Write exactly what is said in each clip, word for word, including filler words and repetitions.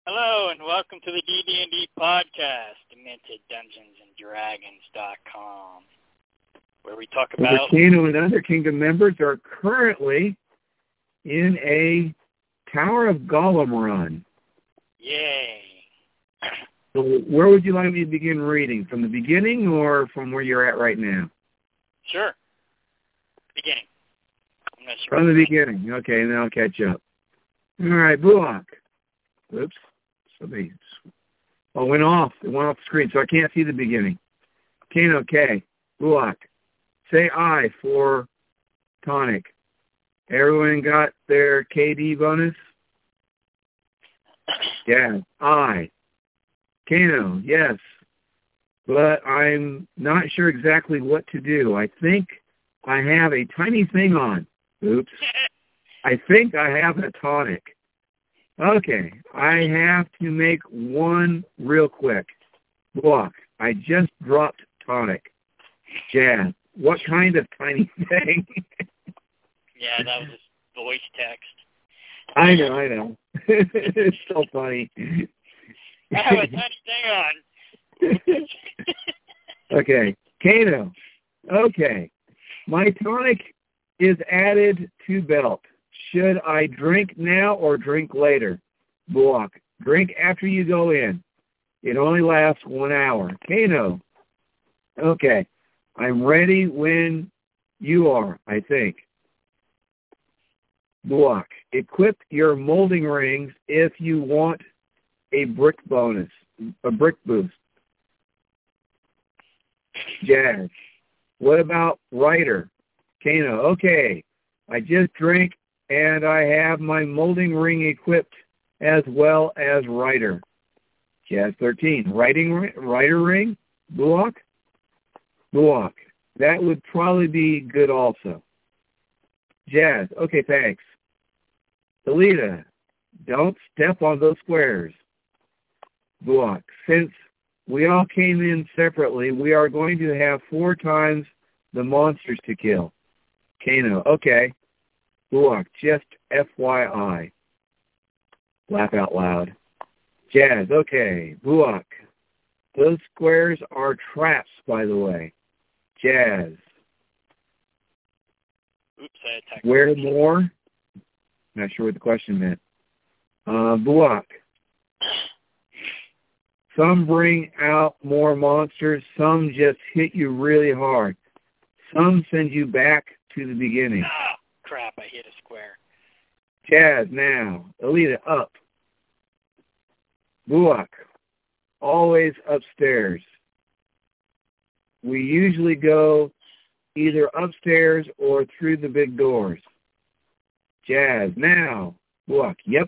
Hello, and welcome to the D D and D podcast, Demented Dungeons and Dragons dot com, where we talk about... Kano and other Kingdom members are currently in a Tower of Gollum run. Yay. So where would you like me to begin reading? From the beginning or from where you're at right now? Sure. Beginning. I'm not sure. From the beginning. Okay, and then I'll catch up. All right, Bullock. Oops. Somebody oh, went off. It went off the screen, so I can't see the beginning. Kano, K. Bullock. Say I for tonic. Everyone got their K D bonus? Yeah, I. Kano, yes. But I'm not sure exactly what to do. I think I have a tiny thing on. Oops. I think I have a tonic. Okay, I have to make one real quick. Block. I just dropped tonic. Jazz. What kind of tiny thing? Yeah, that was his voice text. I know, I know. It's so funny. I have a tiny thing on. Okay, Kano. Okay, my tonic is added to belt. Should I drink now or drink later? Block. Drink after you go in. It only lasts one hour. Kano. Okay, I'm ready when you are, I think. Block. Equip your molding rings if you want a brick bonus, a brick boost. Jazz. What about Ryder? Kano. Okay. I just drank and I have my molding ring equipped as well as Ryder. Jazz thirteen. Writing Ryder ring? Bullock? Bullock. That would probably be good also. Jazz. Okay, thanks. Alita. Don't step on those squares. Bullock. Since we all came in separately, we are going to have four times the monsters to kill. Kano. Okay. Bullock. Just F Y I. Laugh out loud. Jazz. Okay. Bullock. Those squares are traps, by the way. Jazz. Oops, I attacked. Where more? Not sure what the question meant. Uh, Bullock. Some bring out more monsters. Some just hit you really hard. Some send you back to the beginning. Oh, crap, I hit a square. Jazz now. Alita, up. Bullock. Always upstairs. We usually go either upstairs or through the big doors. Jazz, now. Bullock, yep.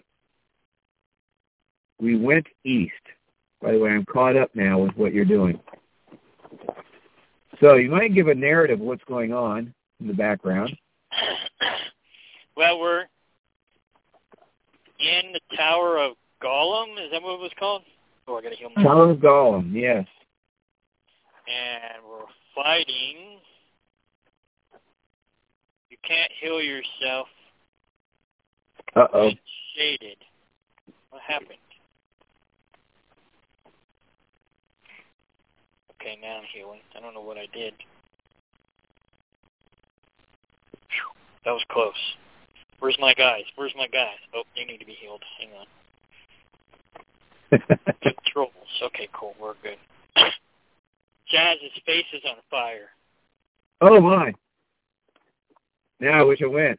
We went east. By the way, I'm caught up now with what you're doing. So you might give a narrative of what's going on in the background. Well, we're in the Tower of Gollum. Is that what it was called? Oh, I gotta heal myself. Tower of Gollum, yes. And we're fighting. You can't heal yourself. Uh-oh. It's shaded. What happened? Okay, now I'm healing. I don't know what I did. That was close. Where's my guys? Where's my guys? Oh, they need to be healed. Hang on. Controls. Okay, cool. We're good. Jazz's face is on fire. Oh, my. Now I wish I went.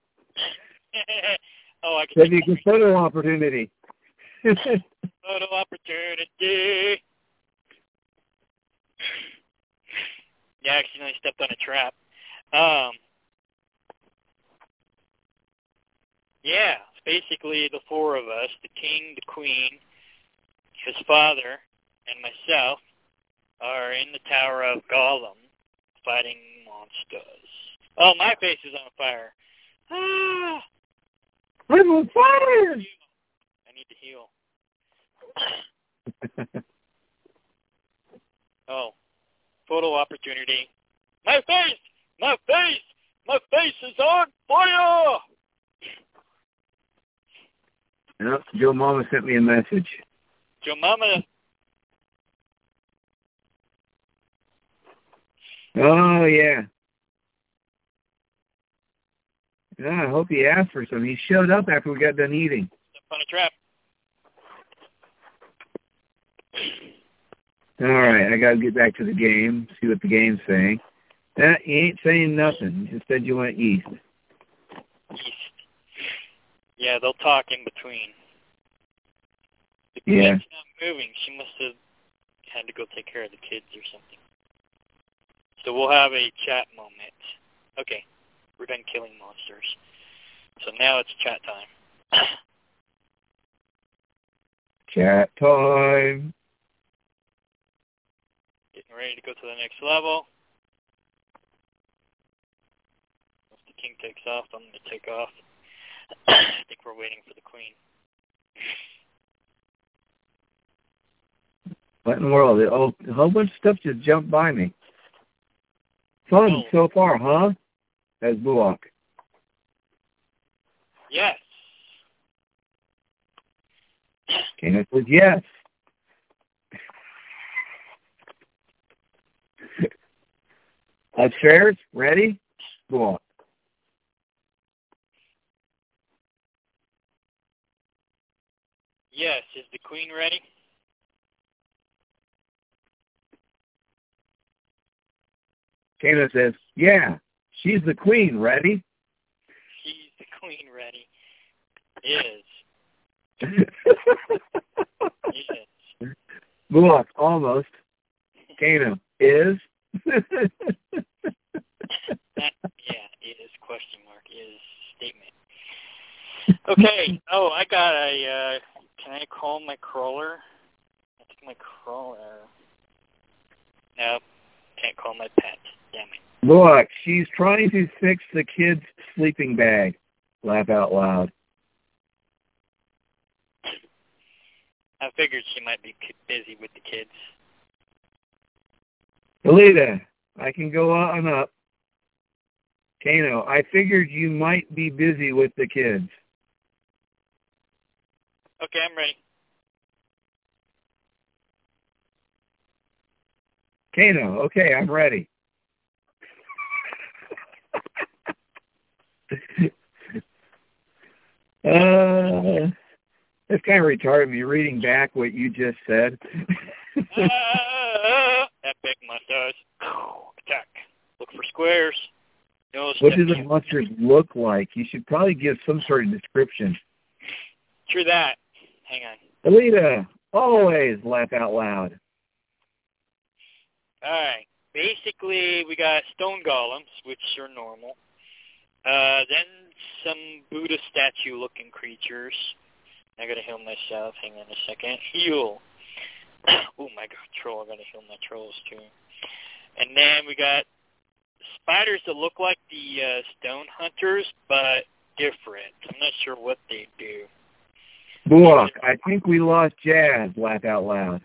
Oh, I can That'd be a good photo opportunity. Photo opportunity. Yeah, I accidentally stepped on a trap. Um, yeah, it's basically the four of us, the king, the queen, his father, and myself, are in the Tower of Gollum fighting monsters. Oh, my face is on fire. Ah! I'm on fire! I need to heal. Oh, photo opportunity. My face! My face! My face is on fire! No, Joe Mama sent me a message. Joe Mama. Oh, yeah. Yeah, I hope he asked for some. He showed up after we got done eating. Step on a trap. All right, I got to get back to the game, see what the game's saying. That, he ain't saying nothing. He just said you went east. East. Yeah, they'll talk in between. The Yeah. kid's not moving. She must have had to go take care of the kids or something. So we'll have a chat moment. Okay, we're done killing monsters. So now it's chat time. Chat time. Getting ready to go to the next level. If the king takes off, I'm going to take off. I think we're waiting for the queen. What in the world? Oh, a whole bunch of stuff just jumped by me. Fun Oh. so far, huh? That's Buak. Yes. Kenneth says yes. Upstairs, ready? Buak. Yes. Is the queen ready? Kenneth says, yeah, she's the queen, ready? She's the queen ready. Is. Is. Buak, almost. Kano, is? That, yeah, is, question mark, is, statement. Okay, oh, I got a, uh, can I call my crawler? I think my crawler, no, can't call my pet, damn it. Buak, she's trying to fix the kid's sleeping bag. Laugh out loud. I figured she might be busy with the kids. Alita, I can go on up. Kano, I figured you might be busy with the kids. Okay, I'm ready. Kano, okay, I'm ready. uh, it's kind of retarded me reading back what you just said. uh, epic mustache. Attack. Look for squares. No What do the stepping. monsters look like? You should probably give some sort of description. True that. Hang on. Alita, always laugh out loud. All right. Basically, we got stone golems, which are normal. Uh, then some Buddha statue-looking creatures. I gotta heal myself. Hang on a second. Heal. Oh my god, troll. I gotta heal my trolls too. And then we got spiders that look like the uh, stone hunters, but different. I'm not sure what they do. Buak, I think we lost Jazz, laugh out loud.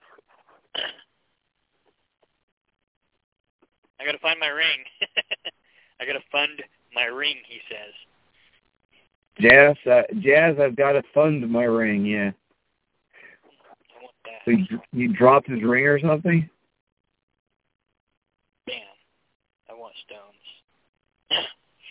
I gotta find my ring. I gotta fund my ring, he says. Jazz, uh, Jazz, I've got to fund my ring, yeah. I want that. So you, you dropped his ring or something? Damn. I want stones.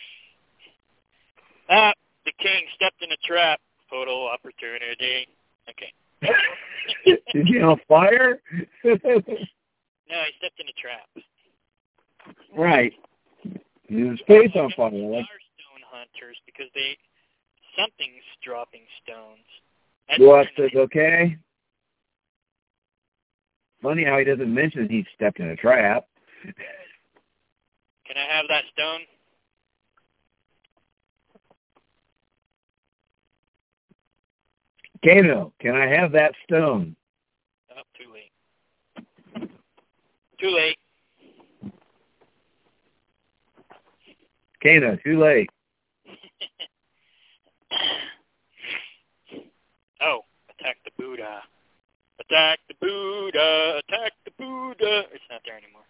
Ah, the king stepped in a trap. Photo opportunity. Okay. Is he on fire? No, he stepped in a trap. Right. His face on fire. They Like, are stone hunters because they something's dropping stones. That's Buak their says, okay. Funny how he doesn't mention he stepped in a trap. Can I have that stone? Kano, can I have that stone? Oh, too late. Too late. Kano, too late. Oh, attack the Buddha. Attack the Buddha. Attack the Buddha. It's not there anymore.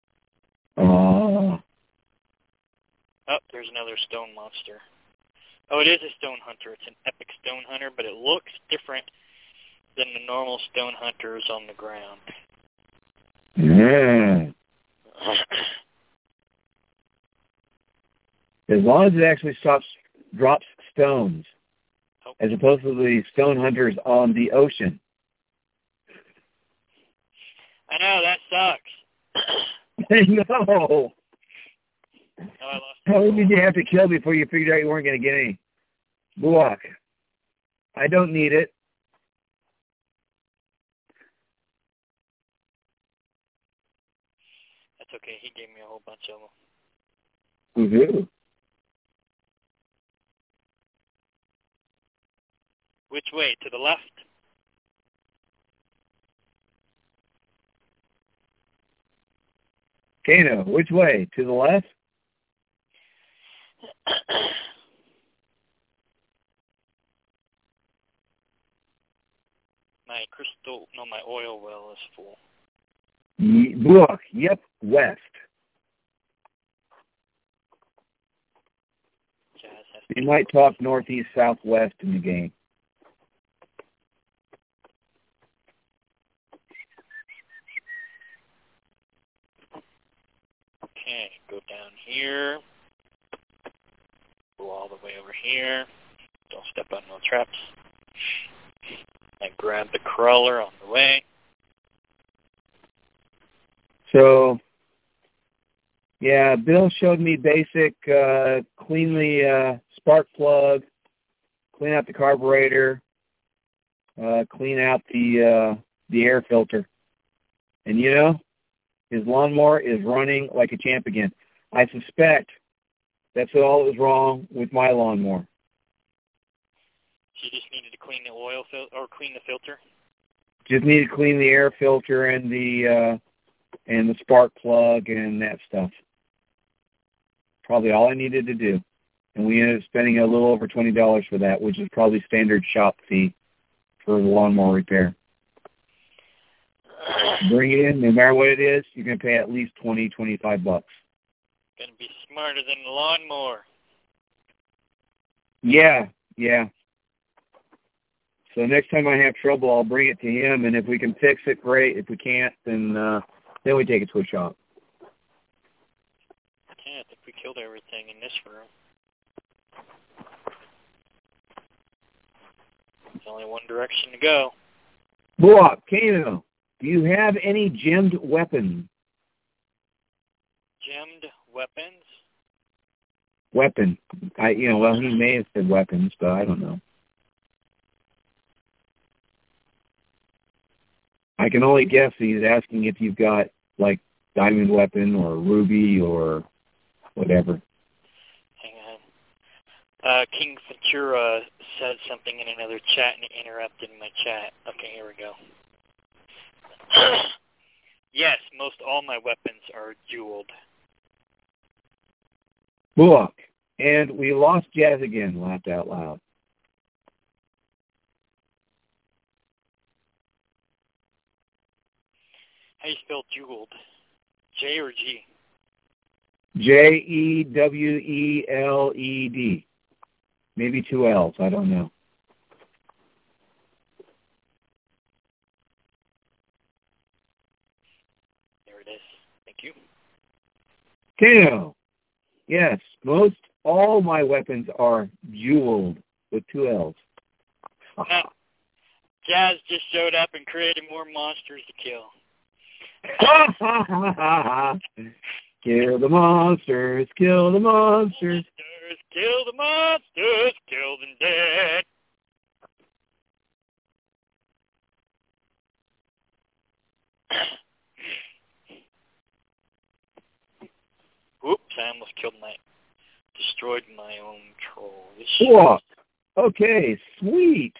Oh. Oh, there's another stone monster. Oh, it is a stone hunter. It's an epic stone hunter, but it looks different than the normal stone hunters on the ground. Yeah. As long as it actually stops, drops stones, oh. as opposed to the stone hunters on the ocean. I know, that sucks. No. Oh, I lost How many did you have to kill before you figured out you weren't going to get any? Buak. I don't need it. That's okay. He gave me a whole bunch of them. Woohoo. Which way? To the left? Kano, which way? To the left? My crystal, no, my oil well is full. Look, yep, west. You might talk northeast, southwest in the game. Okay, go down here. Go all the way over here. Don't step on no traps. I grab the crawler on the way. So, yeah, Bill showed me basic, uh, clean the uh, spark plug, clean out the carburetor, uh, clean out the uh, the air filter. And you know, his lawnmower is running like a champ again. I suspect that's all that was wrong with my lawnmower. So you just needed to clean the oil fil- or clean the filter? Just need to clean the air filter and the uh, and the spark plug and that stuff. Probably all I needed to do. And we ended up spending a little over twenty dollars for that, which is probably standard shop fee for the lawnmower repair. Bring it in, no matter what it is, you're going to pay at least twenty, twenty-five bucks. Going to be smarter than the lawnmower. Yeah, yeah. So next time I have trouble, I'll bring it to him, and if we can fix it, great. If we can't, then uh, then we take it to a shop. Yeah, I think we killed everything in this room. There's only one direction to go. Buak, Kano, do you have any gemmed weapons? Gemmed weapons? Weapon. I, you know, well, he may have said weapons, but I don't know. I can only guess he's asking if you've got, like, diamond weapon or ruby or whatever. Hang on. Uh, King Ventura said something in another chat and it interrupted my chat. Okay, here we go. Yes, most all my weapons are jeweled. Buak. And we lost Jazz again, laughed out loud. How do you spell jeweled? J or G? J E W E L E D. Maybe two L's, I don't know. There it is. Thank you. Kano. Yes, most all my weapons are jeweled with two L's. Now, Jazz just showed up and created more monsters to kill. Kill the monsters, kill the monsters. Monsters, kill the monsters, kill them dead. Whoops, I almost killed my, destroyed my own troll. Whoa. Okay, sweet.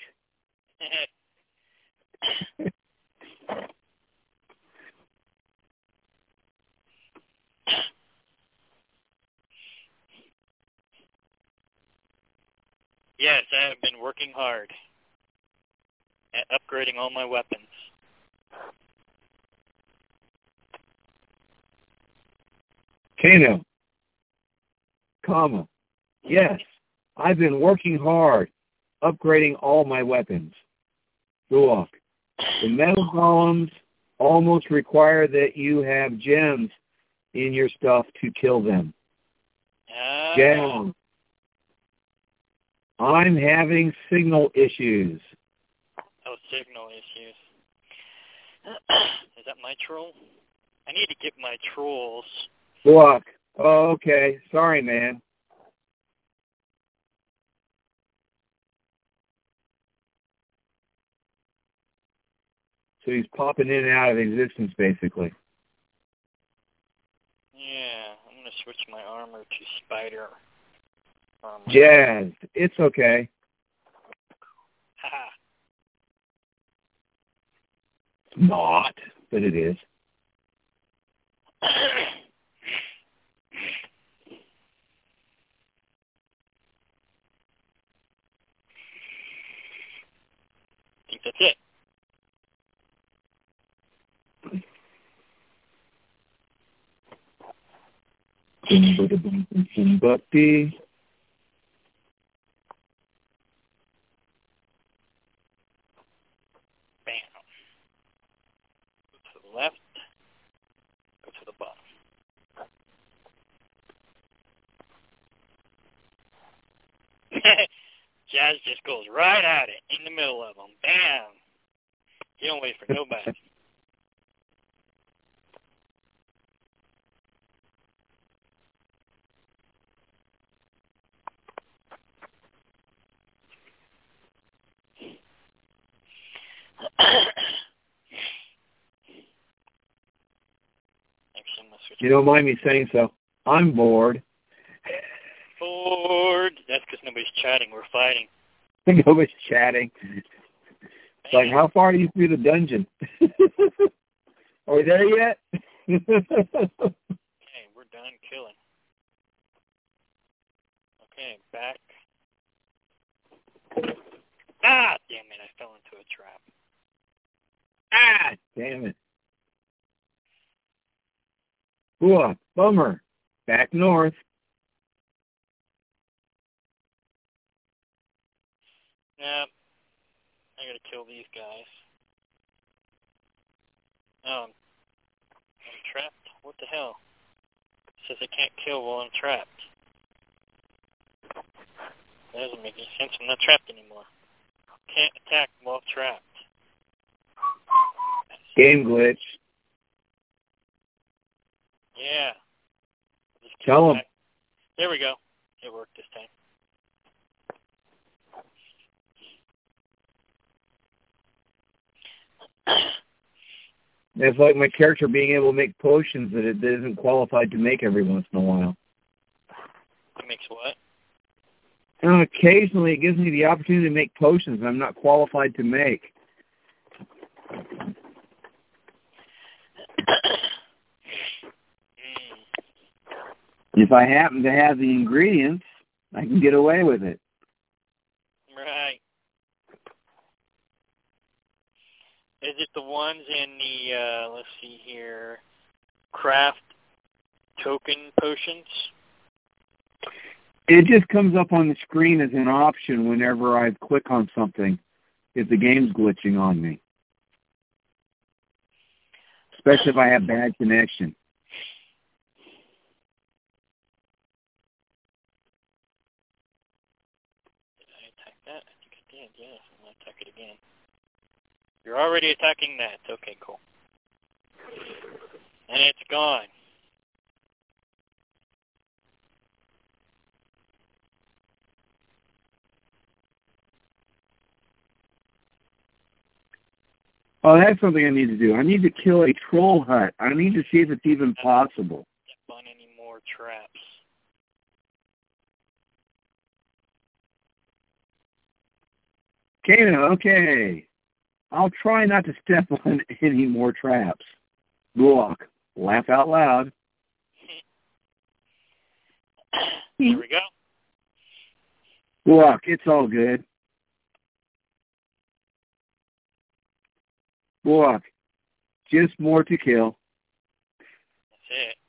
Yes, I have been working hard at upgrading all my weapons. Kano. Comma. Yes. I've been working hard, upgrading all my weapons. Ruach, the metal golems almost require that you have gems in your stuff to kill them. Uh, Gems. I'm having signal issues. Oh, signal issues. Is that my troll? I need to get my trolls. Ruach. Oh, okay. Sorry, man. So he's popping in and out of existence, basically. Yeah, I'm going to switch my armor to spider armor. Jazz. It's okay. Haha. It's not, but it is. I think that's it. Bumpy. Bam. Go to the left. Go to the bottom. Jazz just goes right at it, in the middle of them. Bam! You don't wait for nobody. You don't mind me saying so. I'm bored. Bored. That's because nobody's chatting. We're fighting. Nobody's chatting. It's like, how far are you through the dungeon? Are we there yet? Okay, we're done killing. Okay, back. Ah, damn it, I fell into a trap. Ah, damn it. Ooh, bummer. Back north. Nah, I gotta kill these guys. Oh, I'm, I'm trapped? What the hell? It says I can't kill while I'm trapped. That doesn't make any sense. I'm not trapped anymore. Can't attack while trapped. Game glitch. Yeah. Just Tell him. back. There we go. It worked this time. It's like my character being able to make potions that it isn't qualified to make every once in a while. It makes what? And occasionally it gives me the opportunity to make potions I'm not qualified to make. If I happen to have the ingredients, I can get away with it. Right. Is it the ones in the, uh, let's see here, craft token potions? It just comes up on the screen as an option whenever I click on something, if the game's glitching on me. Especially if I have bad connection. Did I attack that? I think I did, yes. I'm going to attack it again. You're already attacking that. Okay, cool. And it's gone. Oh, that's something I need to do. I need to kill a troll hut. I need to see if it's even possible. Can't find any more traps. Kana, okay. I'll try not to step on any more traps. Block. Laugh out loud. There we go. Block. It's all good. Block. Just more to kill. That's it.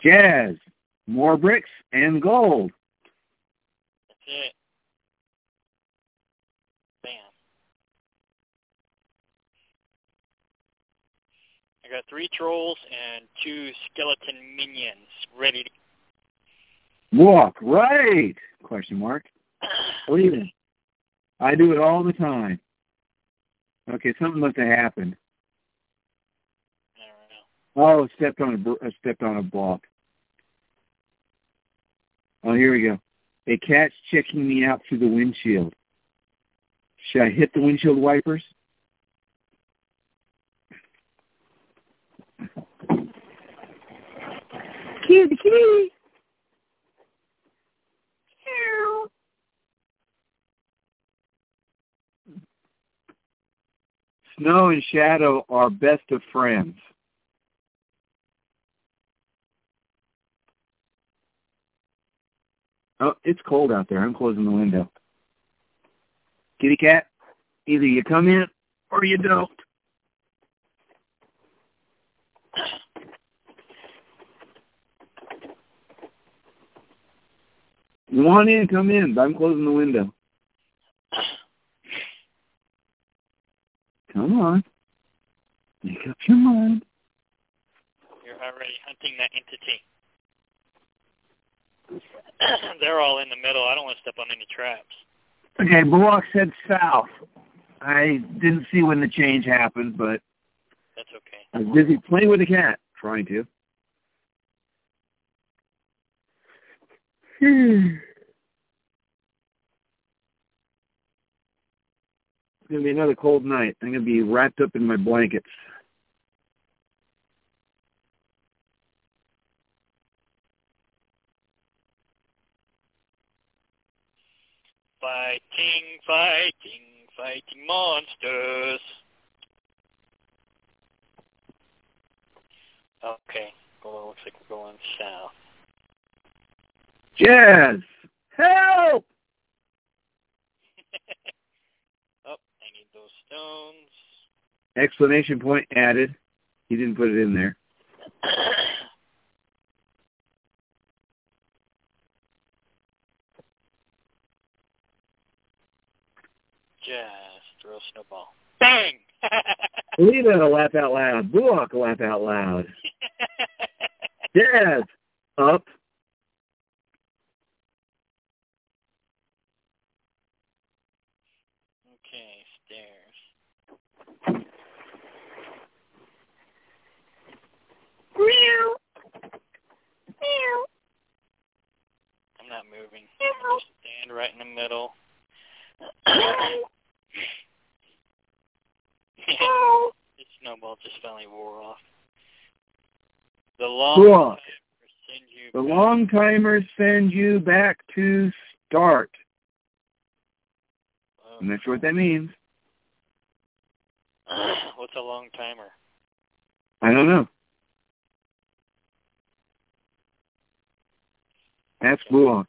Jazz. More bricks and gold. That's it. Bam. I got three trolls and two skeleton minions ready to Walk. Right. Question mark. Believe it. I do it all the time. Okay, something must have happened. I don't know. Oh, stepped on a br- uh, stepped on a block. Oh, here we go. A cat's checking me out through the windshield. Should I hit the windshield wipers? Kitty, kitty. Snow and shadow are best of friends. Oh, it's cold out there. I'm closing the window. Kitty cat, either you come in or you don't. You want in, come in, but I'm closing the window. Come on. Make up your mind. You're already hunting that entity. They're all in the middle. I don't want to step on any traps. Okay, Bullock said south. I didn't see when the change happened, but That's okay. I was busy playing with the cat, trying to. It's going to be another cold night. I'm going to be wrapped up in my blankets. Fighting, fighting, fighting monsters. Okay. Well, it looks like we're going south. Jazz! Help! Oh, I need those stones. Exclamation point added. He didn't put it in there. Just throw a snowball. Bang! Lena will laugh out loud. Bullock will laugh out loud. Jazz! Up. Okay, stairs. Meow. Meow. I'm not moving. I'm just stand right in the middle. The snowball just finally wore off. The long Bullock. timers send you The back. long timers send you back to start. Oh. I'm not sure what that means. What's a long timer? I don't know. That's Bullock.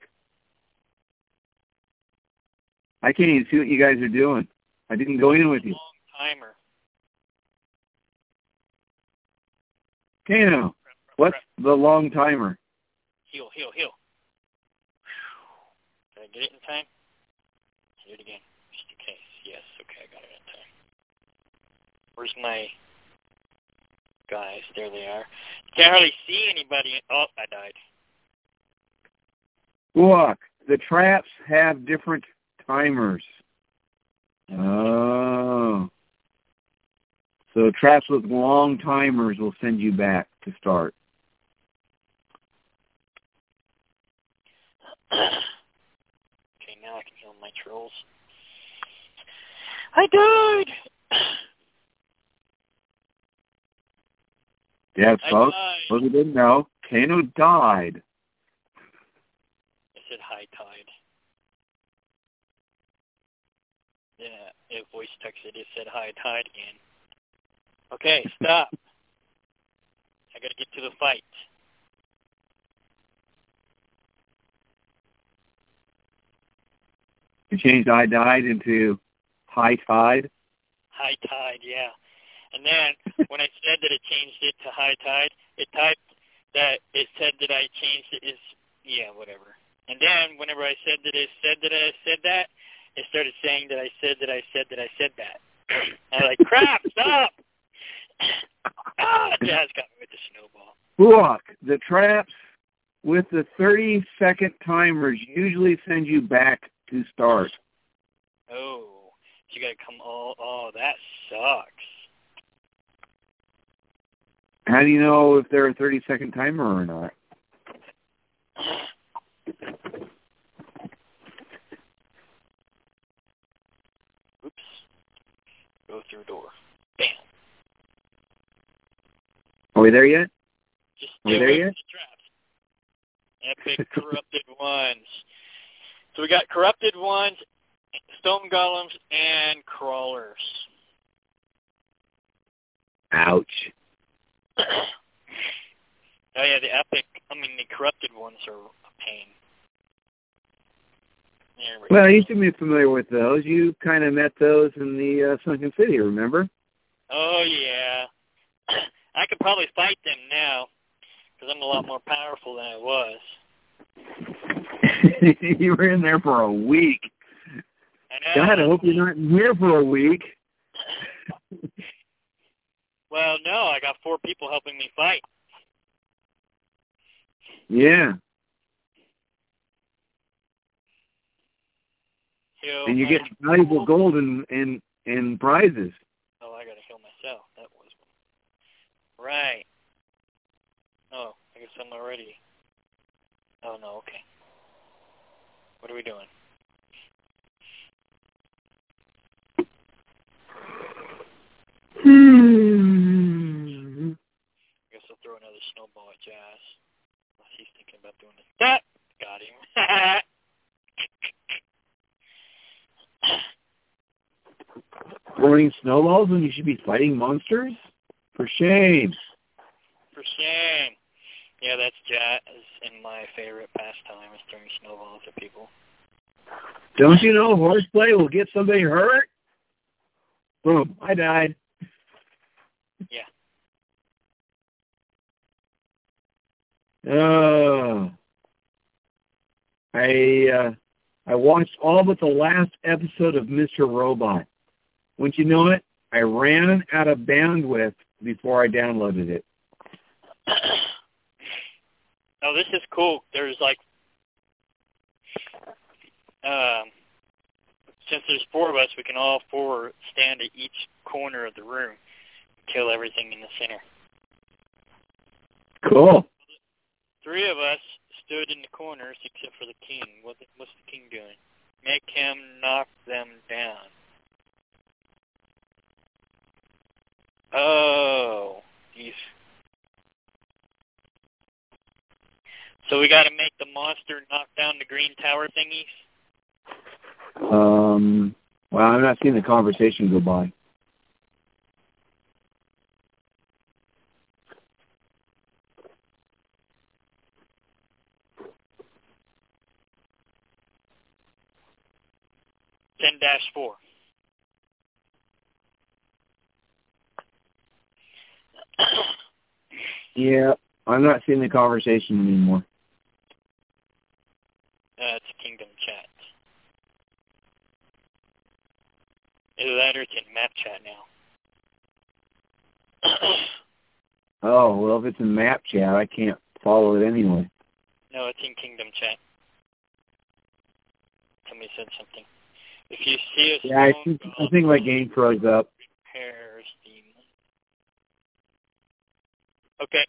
I can't even see what you guys are doing. I didn't go in with you. Long timer. Kano, what's the long timer? Heal, heal, heal. Did I get it in time? Do it again, just in case. Yes, okay, I got it in time. Where's my guys? There they are. Can't hardly see anybody. Oh, I died. Bullock, the traps have different timers. Oh. So traps with long timers will send you back to start. Okay, now I can heal my trolls. I died! Yeah, I folks, died. folks who didn't know, Kano died. I said high tide. Yeah, it voice texted, it said high tide again. Okay, stop. I gotta get to the fight. You changed I died into high tide. High tide, yeah. And then when I said that it changed it to high tide, it typed that it said that I changed it. Is yeah, whatever. And then whenever I said that it said that I said that, it started saying that I said that I said that I said that. I was like, crap, stop! Ah, Jazz got me with the snowball. Look, the traps with the thirty-second timers usually send you back to start. Oh, you got to come all, oh, that sucks. How do you know if they're a thirty-second timer or not? Oops. Go through door. Bam. Are we there yet? Just Are we stay there away yet? from the traps. Epic corrupted ones. So we got corrupted ones, stone golems, and crawlers. Ouch. Oh yeah, the epic, I mean the corrupted ones are a pain. There we Well, go. you should be familiar with those. You kind of met those in the uh, Sunken City, remember? Oh yeah. I could probably fight them now, because I'm a lot more powerful than I was. You were in there for a week. I know. God, I hope you're not in here for a week. Well, no, I got four people helping me fight. Yeah. Heal And you my- get valuable gold and, and, and prizes. Oh, I gotta heal myself. That was one. Right. Oh, I guess I'm already. Oh no, okay. What are we doing? Hmm. I guess I'll throw another snowball at Jazz. Unless he's thinking about doing this. Ah! Got him. Throwing snowballs when you should be fighting monsters? For shame. For shame. Yeah, that's Jazz and my favorite pastime is throwing snowballs at people. Don't you know horseplay will get somebody hurt? Boom, I died. Yeah. Oh. I uh, I watched all but the last episode of Mister Robot. Wouldn't you know it? I ran out of bandwidth before I downloaded it. Oh, this is cool. There's like, um, since there's four of us, we can all four stand at each corner of the room, kill everything in the center. Cool. Three of us stood in the corners except for the king. What the, what's the king doing? Make him knock them down. Oh, he's... So we got to make the monster knock down the green tower thingies? Um, well, I'm not seeing the conversation go by. ten dash four. Yeah, I'm not seeing the conversation anymore. Uh, it's Kingdom Chat. Either that or it's in Map Chat now. Oh, well, if it's in map chat, I can't follow it anyway. No, it's in Kingdom Chat. Somebody said something. If you see a Yeah, I stone think, I golem, think my game froze up. repairs demon. Okay.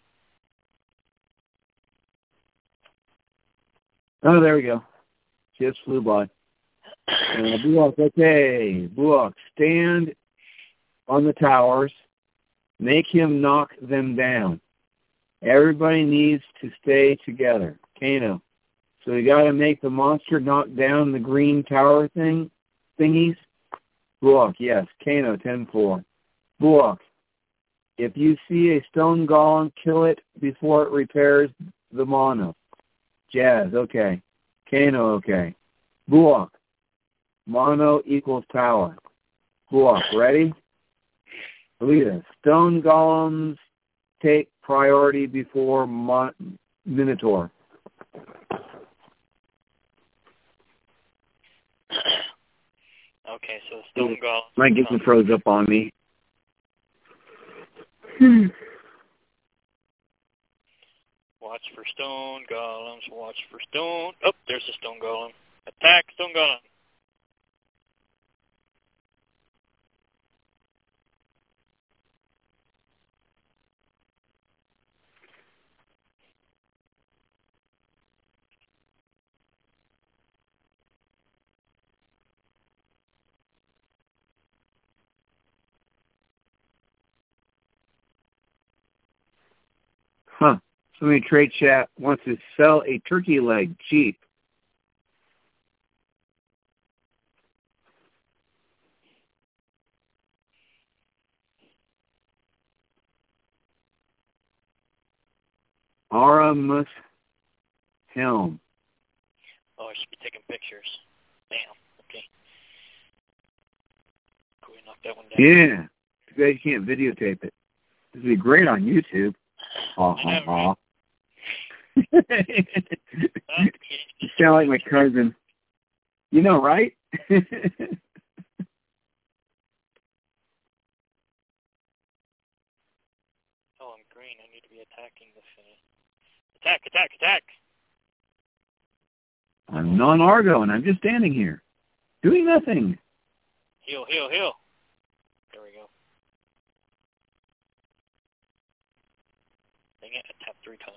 Oh, there we go. Just flew by. Uh, Buok, okay. Buok, stand on the towers. Make him knock them down. Everybody needs to stay together. Kano. So we got to make the monster knock down the green tower thing, thingies. Buok, yes. Kano, ten four. Buok, if you see a stone golem, kill it before it repairs the mono. Jazz, okay. Kano, okay. Buok, mono equals tower. Buok, ready? Alita, stone golems take priority before Mon- Minotaur. Okay, so stone golem. Might get some froze up on me. Watch for stone golems. Watch for stone. Oh, there's a stone golem. Attack stone golem. Huh. Somebody in trade chat wants to sell a turkey leg cheap. Aramus Helm. Oh, I should be taking pictures. Damn. Okay. Go ahead and knock that one down. Yeah. Too bad you can't videotape it. This would be great on YouTube. Ha ha ha. You sound like my cousin. You know, right? Oh, I'm green. I need to be attacking the thing. Attack, attack, attack! I'm non-Argo, and I'm just standing here, doing nothing. Heal, heal, heal. There we go. Dang it, I tapped three times.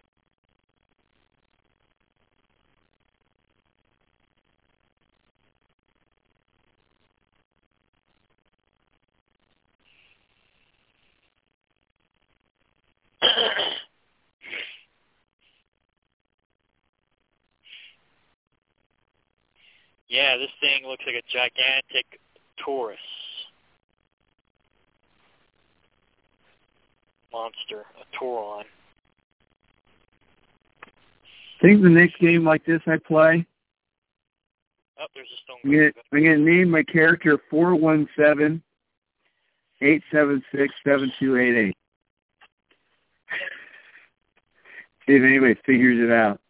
Yeah, this thing looks like a gigantic Taurus monster, a Tauron. Think the next game like this I play, Oh, there's a stone. I'm gonna, I'm gonna name my character four one seven, eight seven six, seven two eight eight. See if anybody figures it out.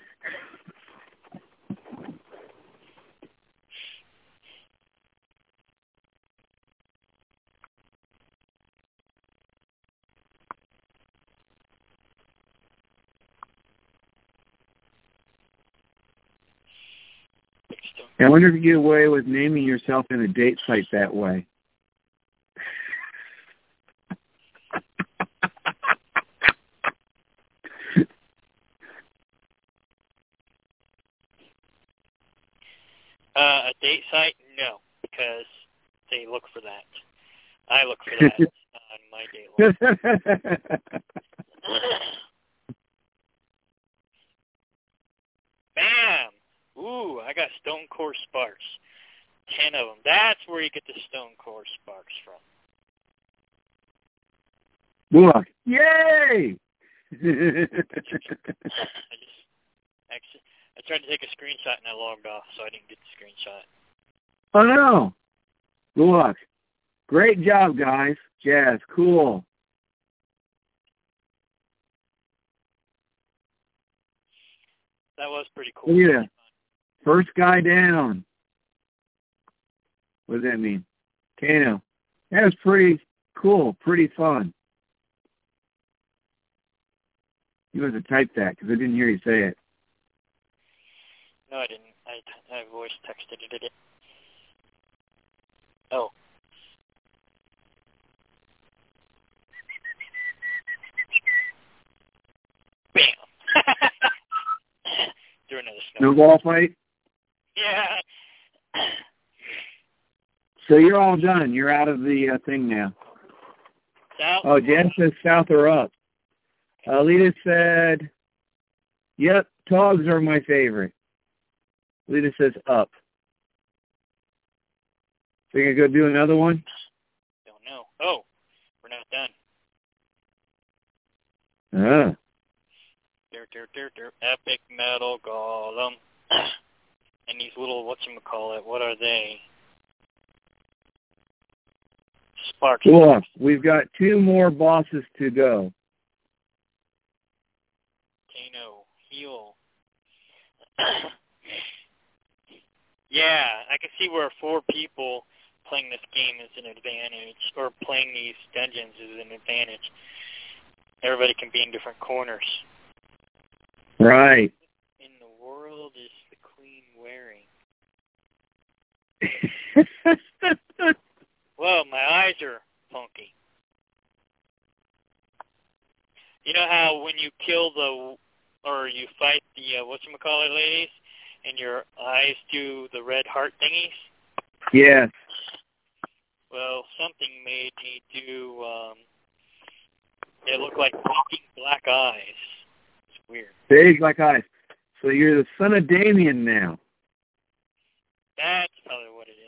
I wonder if you get away with naming yourself in a date site that way. Uh, a date site? No, because they look for that. I look for that on my date log. Bam! Ooh, I got stone core sparks. Ten of them. That's where you get the stone core sparks from. Look. Yay! I just, actually, I tried to take a screenshot and I logged off, so I didn't get the screenshot. Oh no! Look. Great job, guys. Jazz, cool. That was pretty cool. Yeah. First guy down. What does that mean? Kano. That was pretty cool, pretty fun. You must have typed that because I didn't hear you say it. No, I didn't. I, I voice texted it. Oh. Bam! Do another snow. Snowball fight? Yeah. So you're all done. You're out of the uh, thing now. South? Oh, Jan says south or up. Alita said, yep, togs are my favorite. Alita says up. So you're going to go do another one? Don't know. Oh, we're not done. Ah. There, there, there, there. Epic metal golem. And these little, whatchamacallit, what are they? Sparks. Look, we've got two more bosses to go. heal. Yeah, I can see where four people playing this game is an advantage, or playing these dungeons is an advantage. Everybody can be in different corners. Right. In the world is the queen wearing? Well, my eyes are funky. You know how when you kill the, or you fight the, uh, whatchamacallit ladies, and your eyes do the red heart thingies? Yes. Well, something made me do, um, they look like blinking black eyes. It's weird. Big black eyes. So you're the son of Damien now. That's probably what it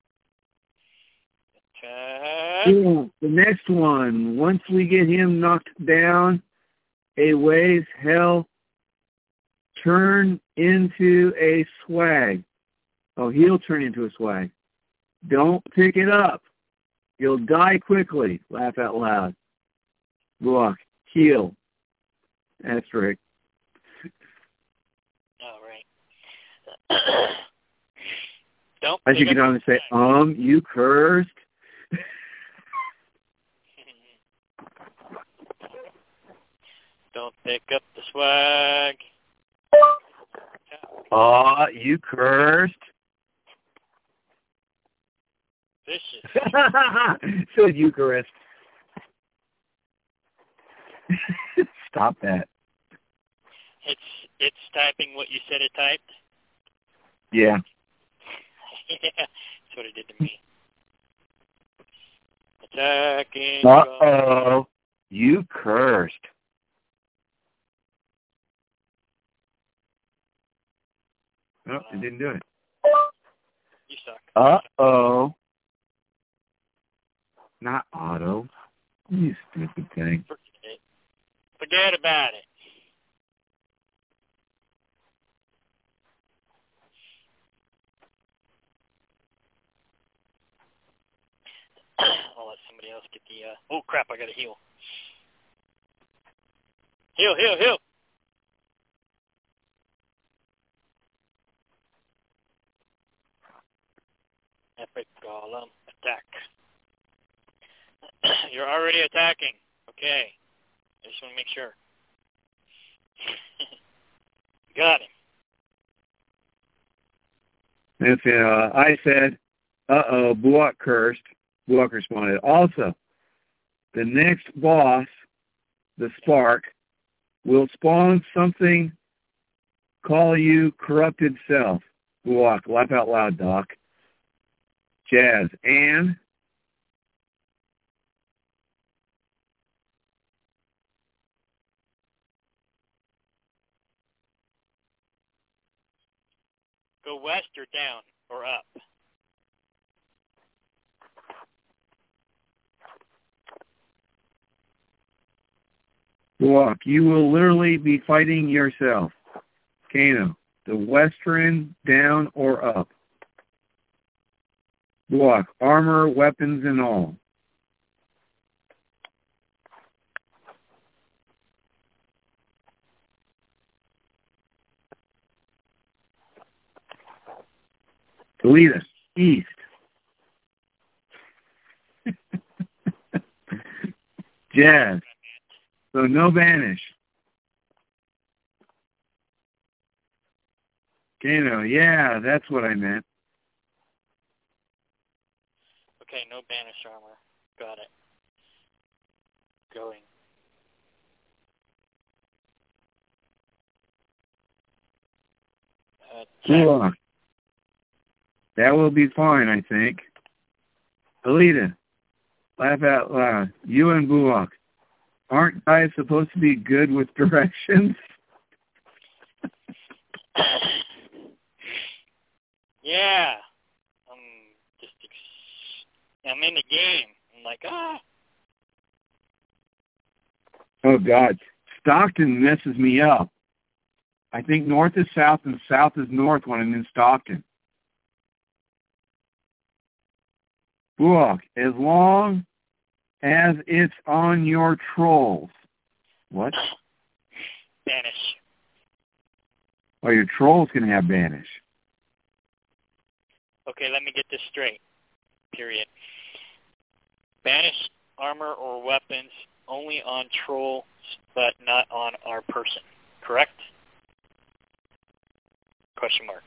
is. Attack. Cool. The next one, once we get him knocked down, a ways hell, turn into a swag. Oh, he'll turn into a swag. Don't pick it up. You'll die quickly. Laugh out loud. Walk. Heal. That's right. All right. Don't I should get on and say, um, you cursed. Don't pick up the swag. Aw, you cursed. Vicious. So Eucharist. Stop that. It's it's typing what you said it typed. Yeah. Yeah, that's what it did to me. Attacking. Uh-oh. You cursed. Nope, it didn't do it. You suck. Uh-oh. Not auto. You stupid thing. Forget it. Forget about it. I'll let somebody else get the, uh... Oh, crap, I gotta heal. Heal, heal, heal! Epic Golem attack. You're already attacking. Okay. I just want to make sure. Got him. If uh, I said, uh-oh, Buak cursed, Buak responded. Also, the next boss, the Spark, will spawn something, call you corrupted self. Buak, laugh out loud, Doc. Jazz, and... Go west or down or up. Buak, you will literally be fighting yourself. Kano, the western, down or up. Buak, armor, weapons, and all. Toledo, east. Jazz, so no banish. Kano, yeah, that's what I meant. Okay, no banish armor. Got it. Going. Buak. That will be fine, I think. Alita, laugh out loud. You and Buak, aren't guys supposed to be good with directions? Yeah. I'm just, ex- I'm in the game. I'm like, ah. Oh, God. Stockton messes me up. I think north is south and south is north when I'm in Stockton. Buak, as long as it's on your trolls. What? Banish. Oh, your troll's going to have banish. Okay, let me get this straight. Period. Banish armor or weapons only on trolls, but not on our person. Correct? Question mark.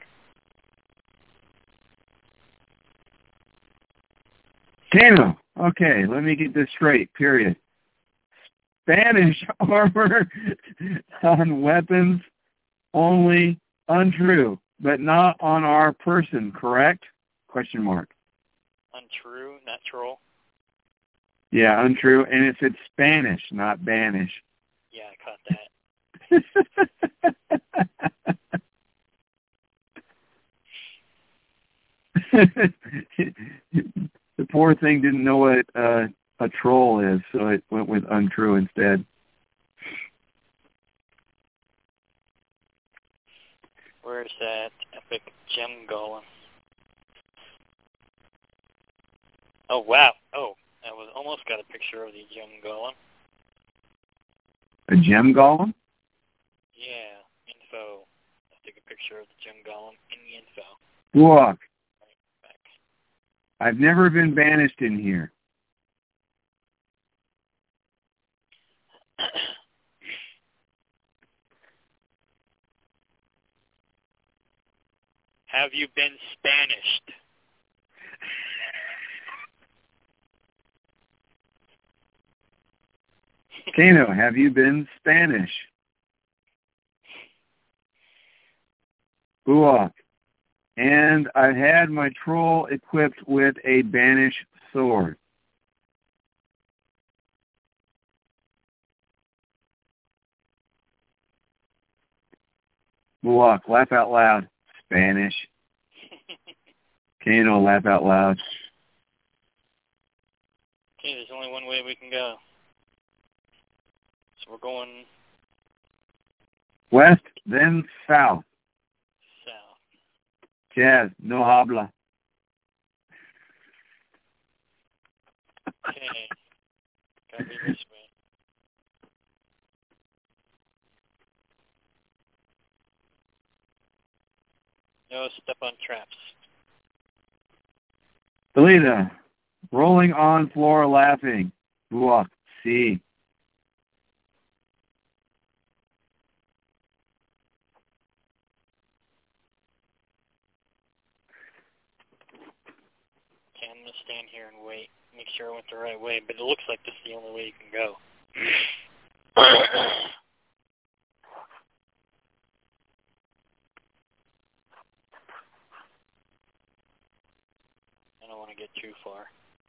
Kano, okay, let me get this straight, period. Banish armor on weapons only untrue, but not on our person, correct? Question mark. Untrue, not troll? Yeah, untrue, and it said Spanish, not banish. Yeah, I caught that. The poor thing didn't know what uh, a troll is, so it went with untrue instead. Where's that epic gem golem? Oh, wow. Oh, I was almost got a picture of the gem golem. A gem golem? Yeah, info. Let's take a picture of the gem golem in the info. Look. Right back. I've never been banished in here. Have you been Spanished? Kano, have you been Spanish? Buok. And I've had my troll equipped with a banish sword. Buok, laugh out loud. Spanish. Kano, laugh out loud. Okay, there's only one way we can go. So we're going west, then south. south. Jazz, no habla. Okay. Gotta be this way. No step on traps. Belita, rolling on floor laughing. Buok, see. Okay, I'm going to stand here and wait. Make sure I went the right way, but it looks like this is the only way you can go. I don't want to get too far.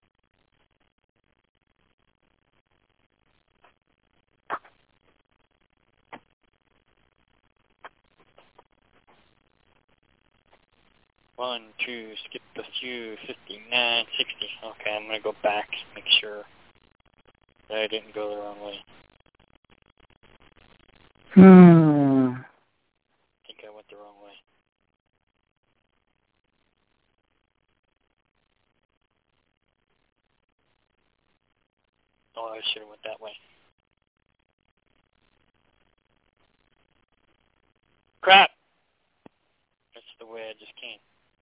One, two, skip a few, fifty-nine, sixty. Okay, I'm going to go back, make sure that I didn't go the wrong way. Hmm. I think I went the wrong way. Oh, I should have went that way. Crap! That's the way I just came.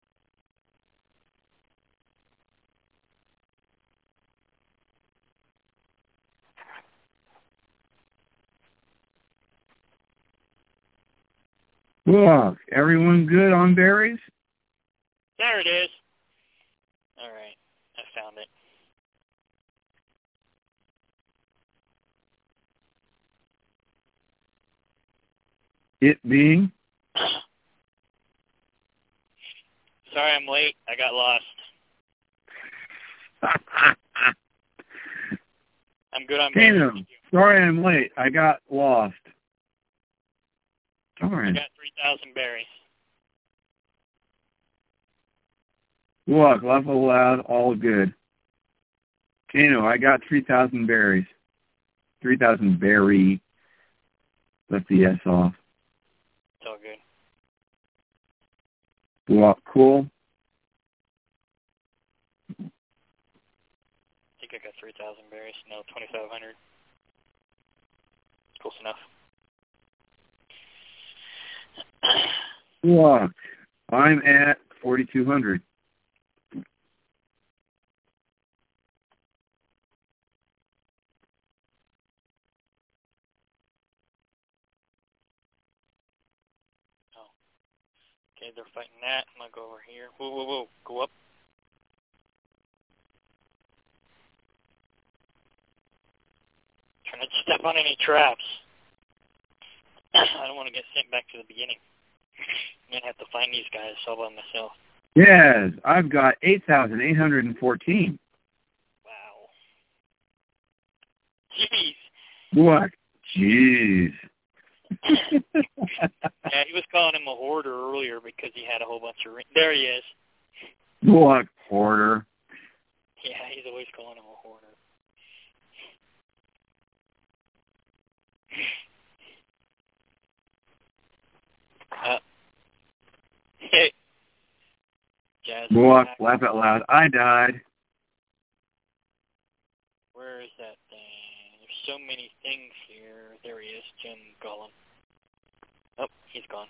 Look, everyone good on berries? There it is. All right, I found it. It being? Sorry I'm late. I got lost. I'm good on berries. Kano, sorry I'm late. I got lost. Darn. I got three thousand berries. Look, laugh aloud, all good. Kano, I got three thousand berries. three thousand berry. Left the S off. It's all good. Well, cool. I think I got three thousand berries. No, twenty-five hundred. Close enough. Look, I'm at forty-two hundred. Oh. Okay, they're fighting that. I'm going to go over here. Whoa, whoa, whoa. Go up. Try not to step on any traps. I don't want to get sent back to the beginning. I'm going to have to find these guys all by myself. Yes, I've got eight thousand eight hundred fourteen. Wow. Jeez. What? Jeez. Yeah, he was calling him a hoarder earlier because he had a whole bunch of rings. There he is. What, hoarder? Yeah, he's always calling him a hoarder. Uh, hey. Jazz. Boy, laugh out loud. I died. Where is that thing? There's so many things here. There he is, Jim Gollum. Oh, he's gone.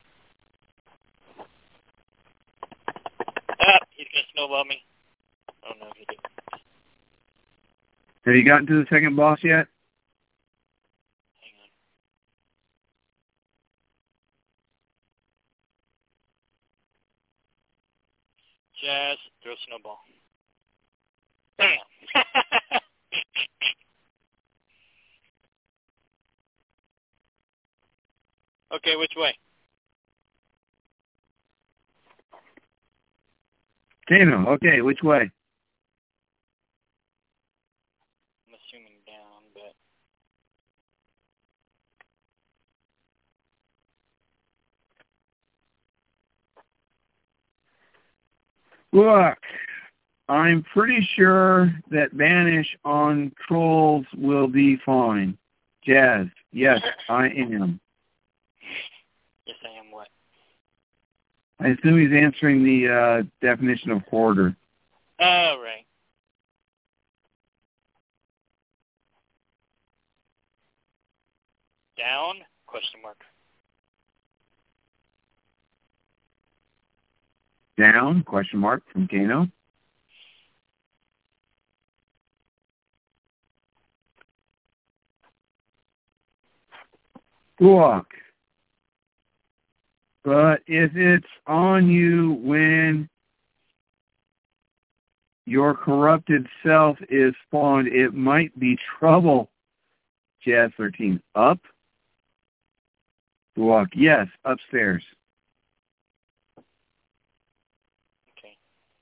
Ah, he's going to snowball me. Oh, no, he didn't. Have you gotten to the second boss yet? Hang on. Jazz, throw snowball. Bam! Okay, which way? Kano, okay, which way? I'm assuming down, but... Look, I'm pretty sure that Banish on Trolls will be fine. Jazz, yes, I am. Yes, I am what? I assume he's answering the uh, definition of hoarder. Oh, right. Down? Question mark. Down? Question mark from Kano. Look. But if it's on you when your corrupted self is spawned, it might be trouble. Jazz thirteen. Up? Look. Yes, upstairs. Okay.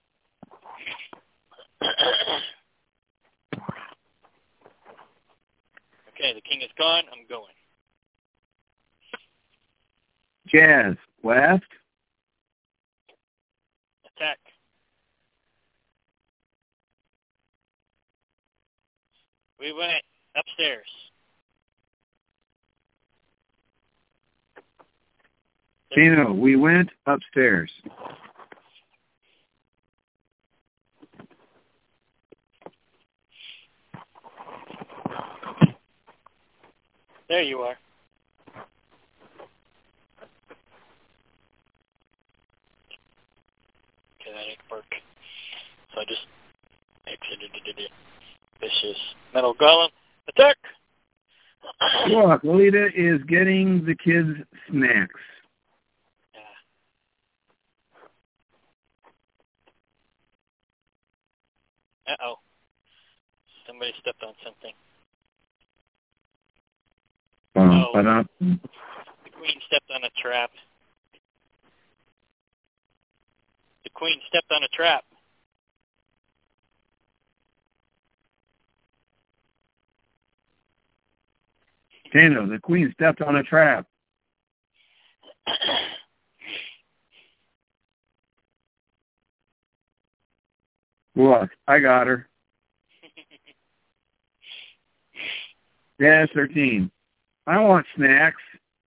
Okay, the king is gone. I'm going. Jazz, left. Attack. We went upstairs. Kano, we went upstairs. There you are. Okay, that didn't work. So I just exited it. Vicious metal golem. Attack! Look, Lolita is getting the kids snacks. Yeah. Uh-oh. Somebody stepped on something. Um, Oh. but, uh, The queen stepped on a trap. The queen stepped on a trap. Kano, the queen stepped on a trap. Look, I got her. Jazz thirteen. I want snacks.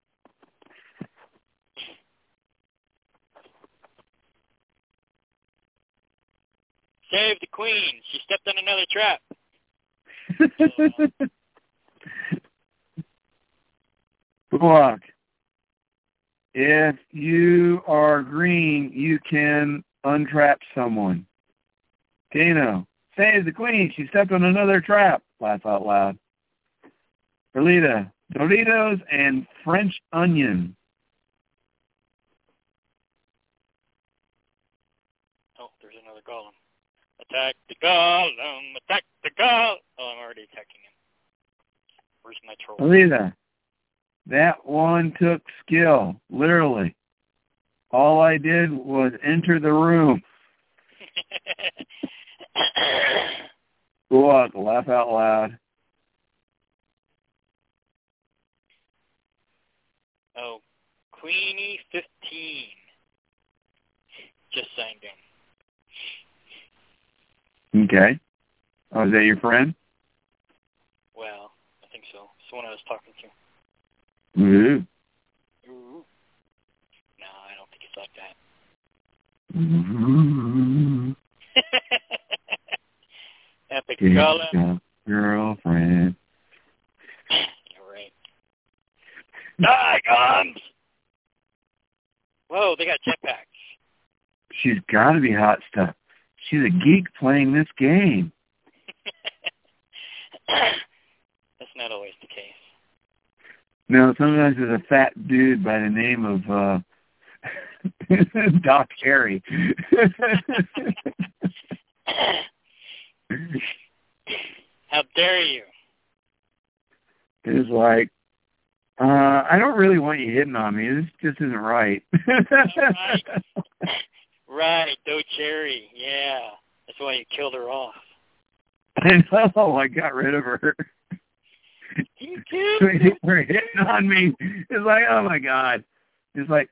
Save the queen. She stepped on another trap. Look. if you are green, you can untrap someone. Kano, save the queen. She stepped on another trap. Laugh out loud. Perlita, Doritos and French onion. Oh, there's another golem. Attack the golem. Attack the golem. Oh, I'm already attacking him. Where's my troll? Perlita, that one took skill, literally. All I did was enter the room. Go out, laugh out loud. Oh, Queenie fifteen just signed in. Okay. Oh, is that your friend? Well, I think so. It's the one I was talking to. Ooh. Ooh. No, I don't think it's like that. Ooh. Epic Get golem. your girlfriend. You're right. Die, golems! Whoa, they got jetpacks. She's got to be hot stuff. She's a geek playing this game. That's not always the case. No, sometimes there's a fat dude by the name of uh, Doc Harry. How dare you? It's like, uh, I don't really want you hitting on me. This just isn't right. Right. Right, Do Cherry. Yeah. That's why you killed her off. I know. I got rid of her. You killed her. We're hitting on me. It's like, oh, my God. It's like,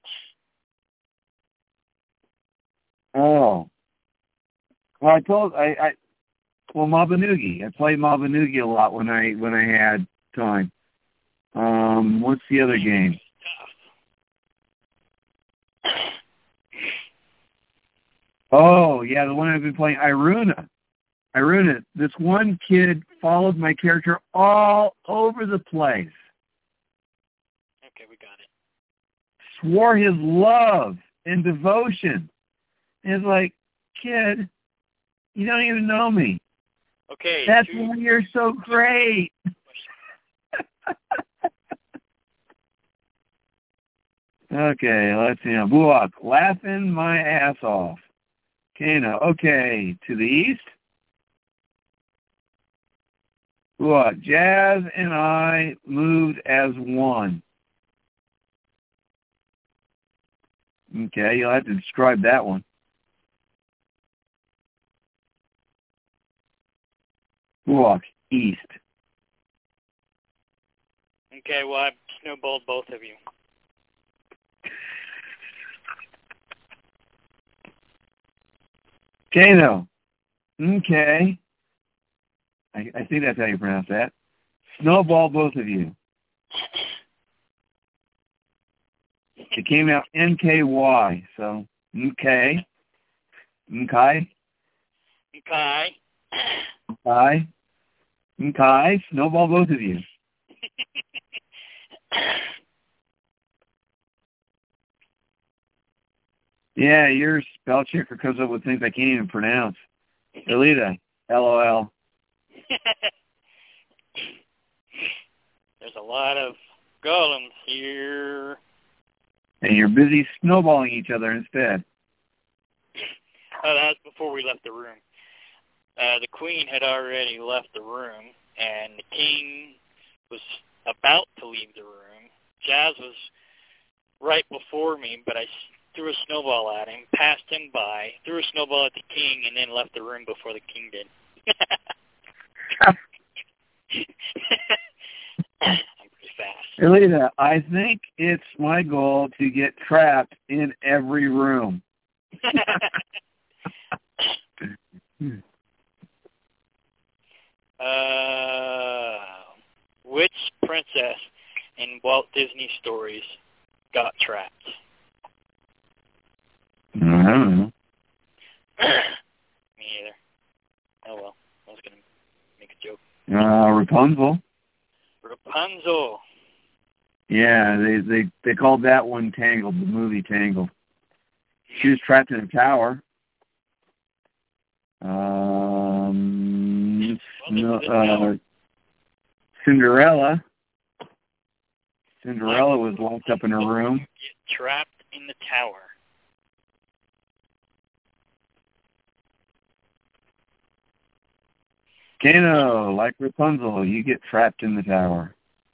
oh. Well, I told, I, I well, Mabanugi. I played Mabanugi a lot when I when I had time. Um, what's the other game? Oh, yeah, the one I've been playing, Iruna. Iruna, this one kid followed my character all over the place. Okay, we got it. Swore his love and devotion. And it's like, kid, you don't even know me. Okay. That's two, why you're so great. Okay, let's see now. Buak, laughing my ass off. Kano, okay, to the east. Buak, Jazz and I moved as one. Okay, you'll have to describe that one. Buak, east. Okay, well, I've snowballed both of you. Kano, okay. I, I think that's how you pronounce that. Snowball both of you. It came out N K Y, so okay. Okay. Okay. Okay. Okay. Snowball both of you. Yeah, your spell checker comes up with things I can't even pronounce. Elita, L O L. There's a lot of golems here. And you're busy snowballing each other instead. Oh, that was before we left the room. Uh, the queen had already left the room, and the king was about to leave the room. Jazz was right before me, but I threw a snowball at him, passed him by, threw a snowball at the king, and then left the room before the king did. I'm pretty fast. Elita, I think it's my goal to get trapped in every room. uh, which princess in Walt Disney stories got trapped? I don't know. Me either. Oh well, I was going to make a joke. Uh, Rapunzel. Rapunzel. Yeah, they, they, they called that one Tangled, the movie Tangled. She was trapped in a tower. Um, no, uh, Cinderella. Cinderella was locked up in her room. Get trapped in the tower. Kano, like Rapunzel, you get trapped in the tower.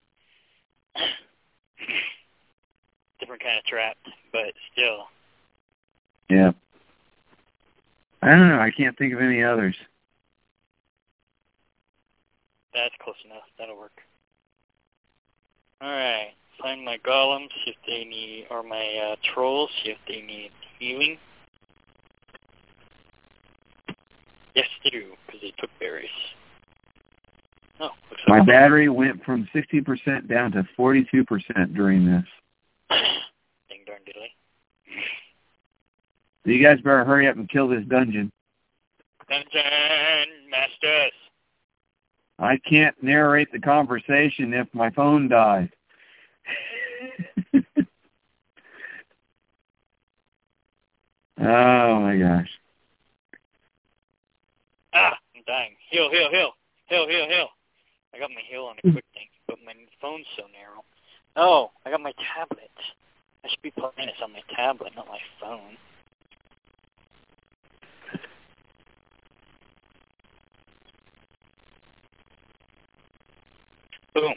Different kind of trapped, but still. Yeah. I don't know. I can't think of any others. That's close enough. That'll work. Alright. Find my golems, see if they need, or my uh, trolls, see if they need healing. Yes, they do, because they took berries. Oh, looks like my battery went from sixty percent down to forty-two percent during this. Ding darn diddly. So you guys better hurry up and kill this dungeon. Dungeon Masters. I can't narrate the conversation if my phone dies. Oh my gosh. Ah, I'm dying. Heal, heal, heal. Heal, heal, heal. I got my heal on a quick thing, but my phone's so narrow. Oh, I got my tablet. I should be playing this on my tablet, not my phone. Boom.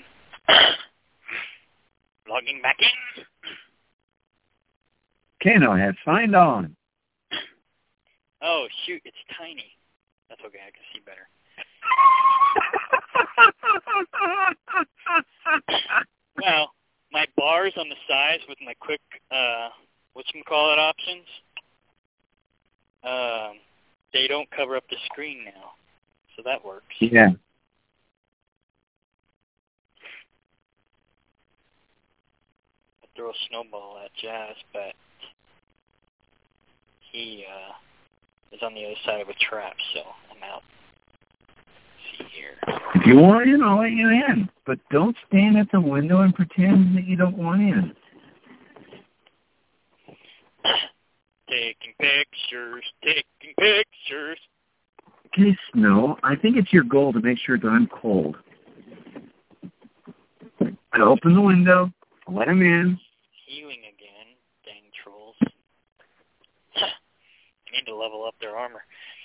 Logging back in. Kano has signed on. Oh, shoot, it's tiny. That's okay, I can see better. Well, my bars on the sides with my quick, uh, whatchamacallit options, um, they don't cover up the screen now. So that works. Yeah. I throw a snowball at Jazz, but he uh, is on the other side of a trap, so I'm out. Let's see here. If you want in, I'll let you in. But don't stand at the window and pretend that you don't want in. Taking pictures, taking pictures. Okay, Snow, I think it's your goal to make sure that I'm cold. I open the window, let him in. Healing again, dang trolls. I need to level up their armor.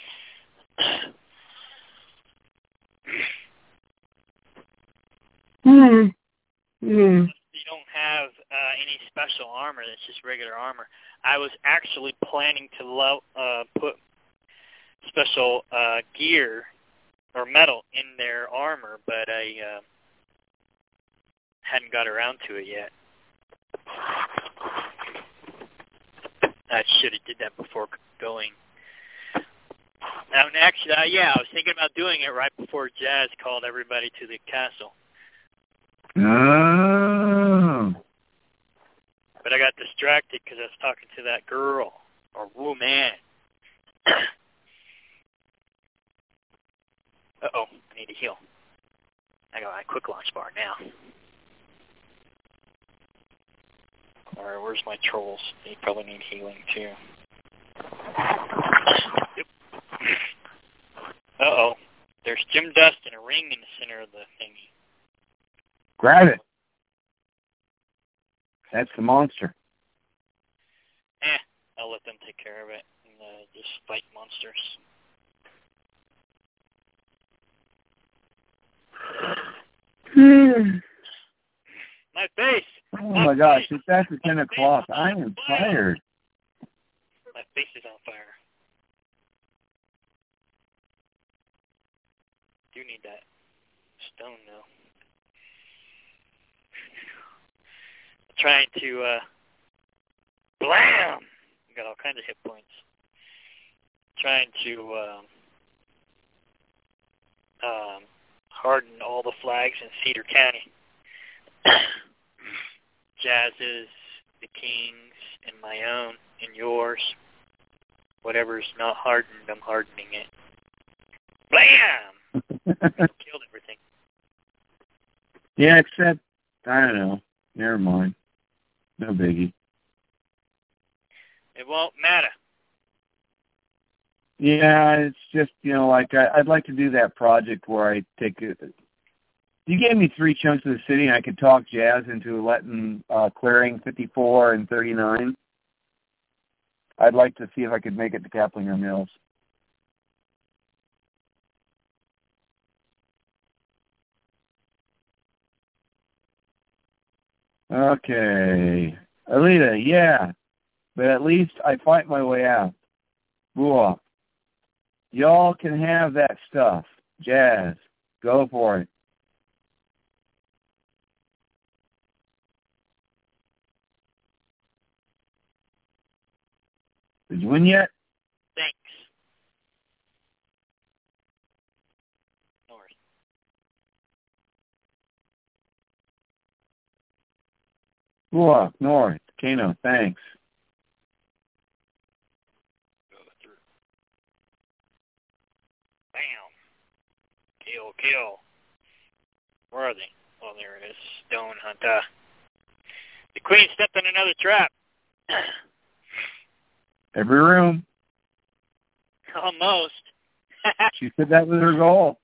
Mm. Mm. You don't have uh, any special armor. That's just regular armor. I was actually planning to lo- uh, put special uh, gear or metal in their armor, but I uh, hadn't got around to it yet. I should have did that before going. Now, actually, uh, yeah, I was thinking about doing it right before Jazz called everybody to the castle. Oh. But I got distracted because I was talking to that girl, or woman. Uh-oh, I need to heal. I got my quick launch bar now. Alright, where's my trolls? They probably need healing too. Yep. Uh-oh, there's Jim Dust and a ring in the center of the thingy. Grab it. That's the monster. Eh, I'll let them take care of it and uh, just fight monsters. My face! Oh my, my gosh, face. it's after ten o'clock. I am tired. My face is on fire. Do need that stone though. Trying to, uh, blam! Got all kinds of hit points. Trying to, um, um, harden all the flags in Cedar County. Jazz's, the King's, and my own, and yours. Whatever's not hardened, I'm hardening it. Blam! Killed everything. Yeah, except, I don't know. Never mind. No biggie. It won't matter. Yeah, it's just, you know, like I, I'd like to do that project where I take it. You gave me three chunks of the city, and I could talk Jazz into letting uh, clearing fifty-four and thirty-nine. I'd like to see if I could make it to Kaplinger Mills. Okay. Alita, yeah. But at least I fight my way out. Boo. Y'all can have that stuff. Jazz. Go for it. Did you win yet? Thanks. North. Boo. North. Kano, thanks. Go through. Bam. Kill, kill. Where are they? Oh, there it is. Stone Hunter. The queen stepped in another trap. Every room. Almost. She said that was her goal.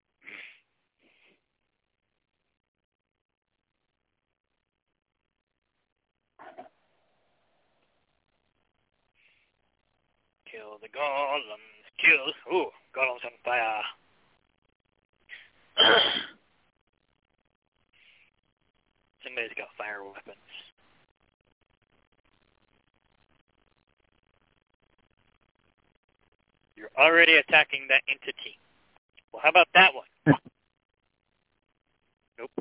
Kill the golems. Kill. Ooh, golems on fire. Somebody's got fire weapons. You're already attacking that entity. Well, how about that one? Nope.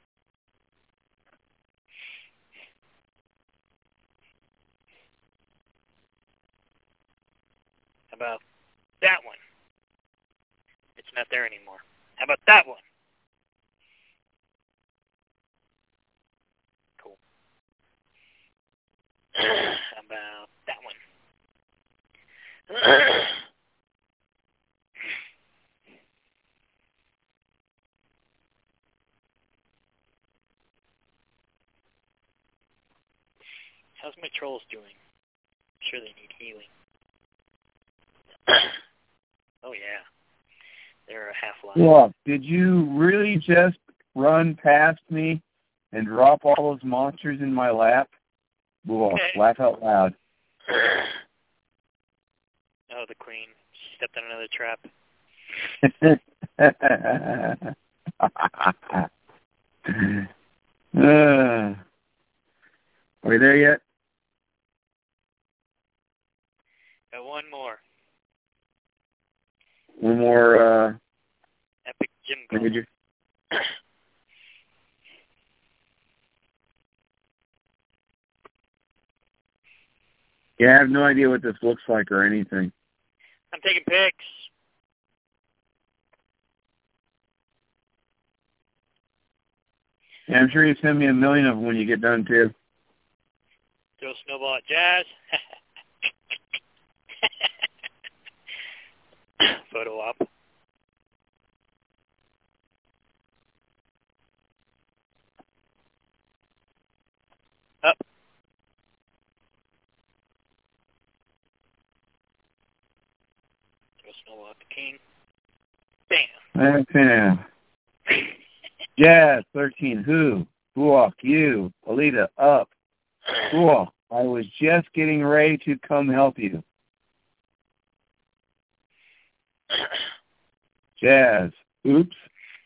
How about that one? It's not there anymore. How about that one? Cool. How about that one? How's my trolls doing? I'm sure they need healing. Oh yeah. They're a half life. Look, did you really just run past me and drop all those monsters in my lap? Whoa, Okay. Laugh out loud. Oh, the queen. She stepped on another trap. uh, are we there yet? Got one more. One more, uh... Epic gym goal. You... Yeah, I have no idea what this looks like or anything. I'm taking pics. Yeah, I'm sure you send me a million of them when you get done, too. Throw a snowball at Jazz. Photo op. Up. Throw a snowball at the king. Bam. Okay. Jazz, thirteen. Who? Buok, you. Alita, up. Buok, I was just getting ready to come help you. Jazz, oops.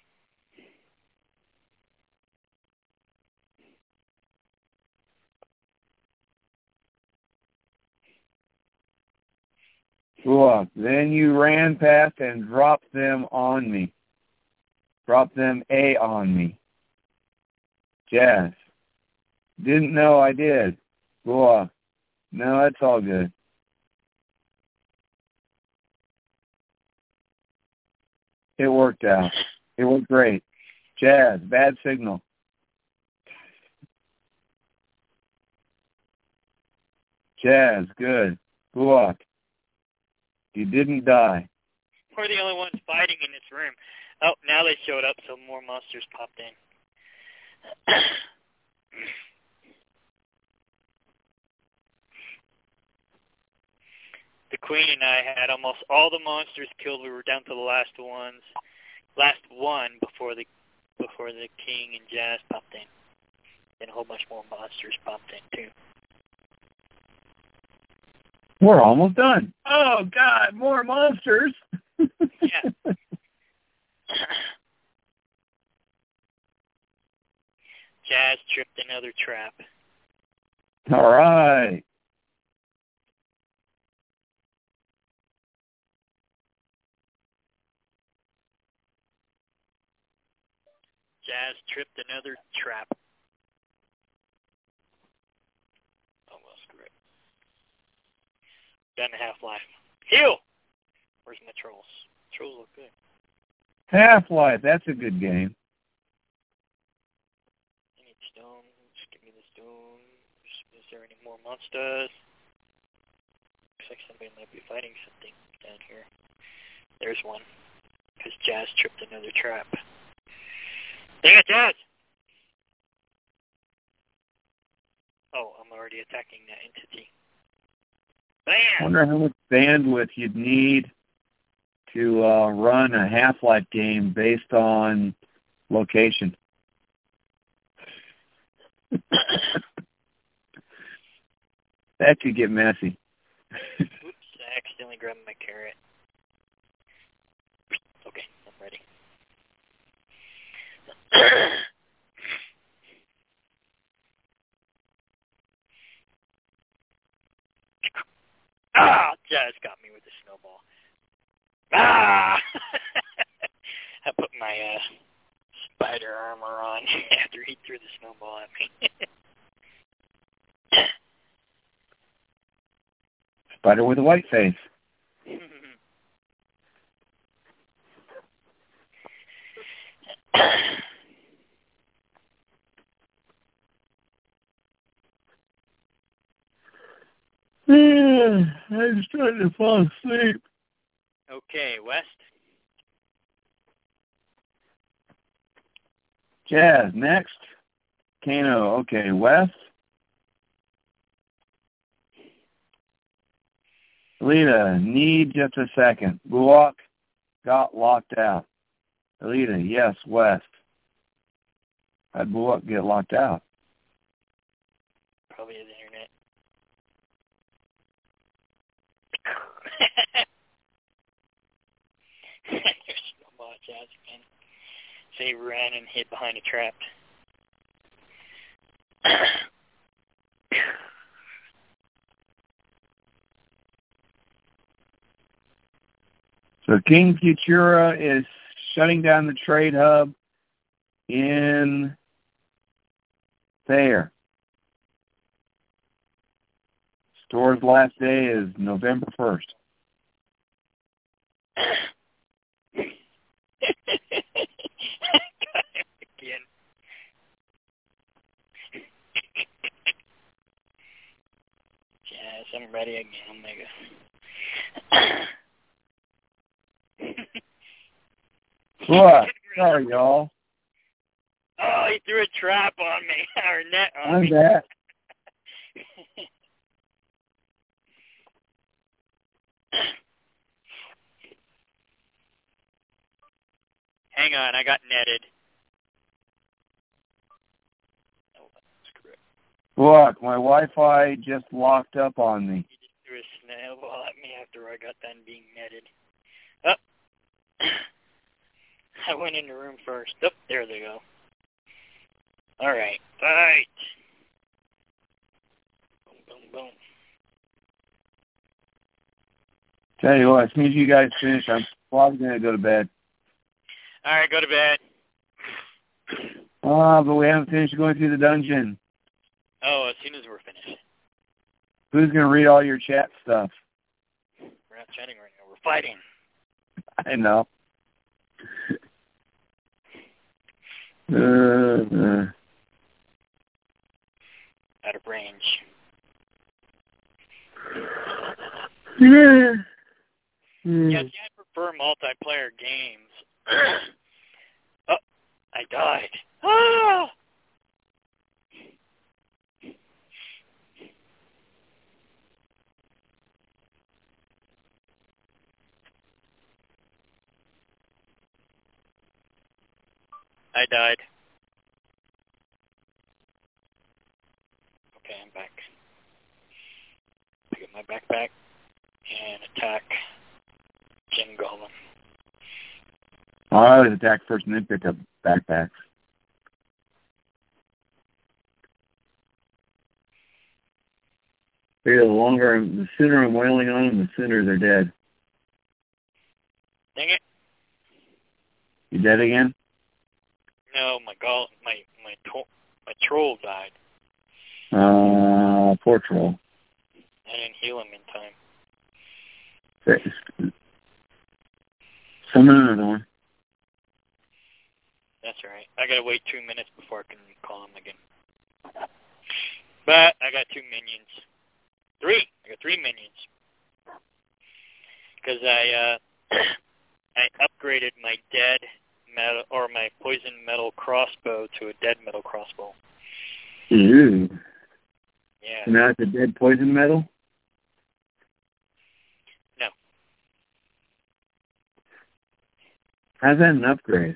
Buok, then you ran past and dropped them on me. Dropped them A on me. Jazz, didn't know I did. Buok, no, that's all good. It worked out. It worked great. Jazz, bad signal. Jazz, good. Buok, you didn't die. We're the only ones fighting in this room. Oh, now they showed up, so more monsters popped in. The Queen and I had almost all the monsters killed. We were down to the last ones, last one before the before the King and Jazz popped in. And a whole bunch more monsters popped in too. We're almost done. Oh God, more monsters. Yeah. Jazz tripped another trap. All right. Jazz tripped another trap. Almost correct. Gun and Half-Life. Heal! Where's my trolls? Trolls look good. Half-Life, that's a good game. I need stone. Just give me the stone. Is there any more monsters? Looks like somebody might be fighting something down here. There's one. Because Jazz tripped another trap. Dang it, Jazz! Oh, I'm already attacking that entity. Bam! I wonder how much bandwidth you'd need to uh, run a Half-Life game based on location. That could get messy. Oops, I accidentally grabbed my carrot. Okay, I'm ready. Ah! Jazz got me with the snowball. Ah! I put my uh, spider armor on after he threw the snowball at me. Spider with a white face. I'm starting to fall asleep. Okay, West. Jazz, next. Kano, okay, West. Alita, need just a second. Buwak got locked out. Alita, yes, West. How'd Buwak get locked out? Probably the internet. There's snowball at Jazz again. So he ran and hid behind a trap. So King Futura is shutting down the trade hub in Thayer. Store's last day is November first. Again. Yes, I'm ready again, Omega. What? Sorry, y'all. Oh, he threw a trap on me, or net on I'm me. back. Hang on, I got netted. Oh, screw it. Look, my Wi-Fi just locked up on me. He just threw a snowball at me after I got done being netted. Oh. I went in the room first. Oh, there they go. All right, fight. Boom, boom, boom. Tell you what, as soon as you guys finish, I'm probably going to go to bed. All right, go to bed. Ah, but we haven't finished going through the dungeon. Oh, as soon as we're finished. Who's going to read all your chat stuff? We're not chatting right now. We're fighting. I know. Uh, uh. Out of range. Yeah. Yeah, see, I prefer multiplayer games. Oh, I died. Ah! I died. Okay, I'm back. Pick up my backpack and attack Jim Golem. I always attack first and then pick up backpacks. The longer, I'm, the sooner I'm wailing on them, the sooner they're dead. Dang it! You dead again? No, my gol, my my to- my troll died. Uh, poor troll. I didn't heal him in time. Summon another one. That's all right. I gotta wait two minutes before I can call him again. But I got two minions. Three. I got three minions. Because I uh, I upgraded my dead metal or my poison metal crossbow to a dead metal crossbow. Ooh. Yeah. So now it's a dead poison metal? No. How's that an upgrade?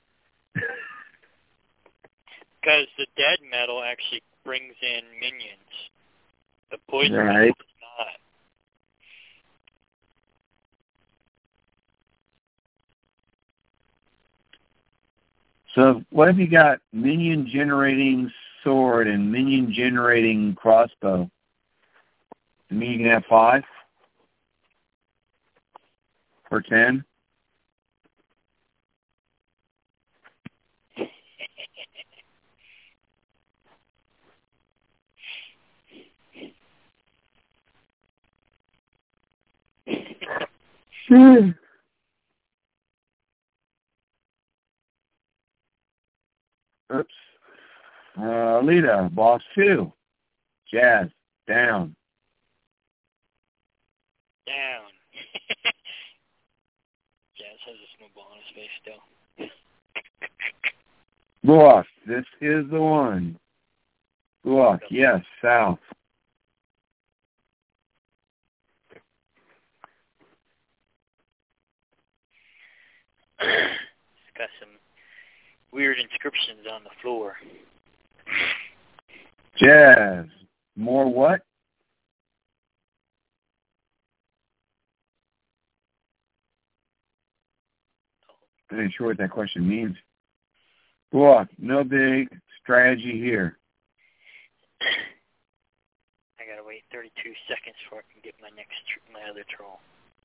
Because the dead metal actually brings in minions. The poison Right. metal does not. So what if you got minion generating sword and minion generating crossbow? You mean you can have five? Or ten? Hmm. Oops. Uh, Alita, boss two. Jazz, down. Down. Jazz has a snowball on his face still. Boss, this is the one. Boss, yes, south. It's got some weird inscriptions on the floor. Jazz, more what? I ain't sure what that question means. Boss, no big strategy here. I gotta wait thirty-two seconds before I can get my next, tr- my other troll.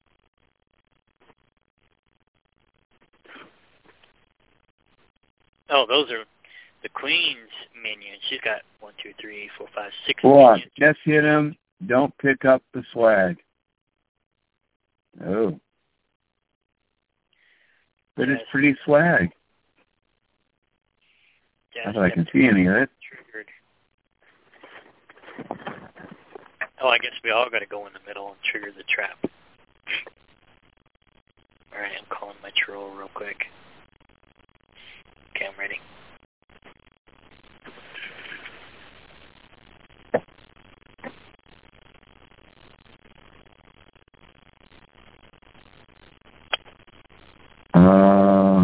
Oh, those are the queen's minions. She's got one, two, three, four, five, six Boss, minions. just hit him. Don't pick up the swag. Oh. But Yes. it's pretty swag. Yes, Not that I can see any of it. Triggered. Oh, I guess we all gotta go in the middle and trigger the trap. Alright, I'm calling my troll real quick. Okay, I'm ready. Uh,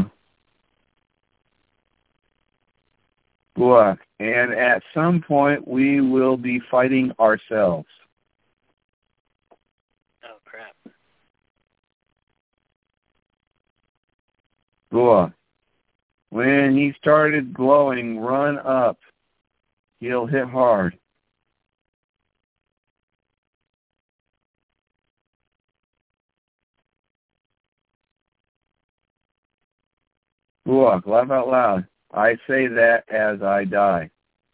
look, and at some point we will be fighting ourselves. Oh, crap. Look, when he started glowing, run up. He'll hit hard. Look, laugh out loud. I say that as I die.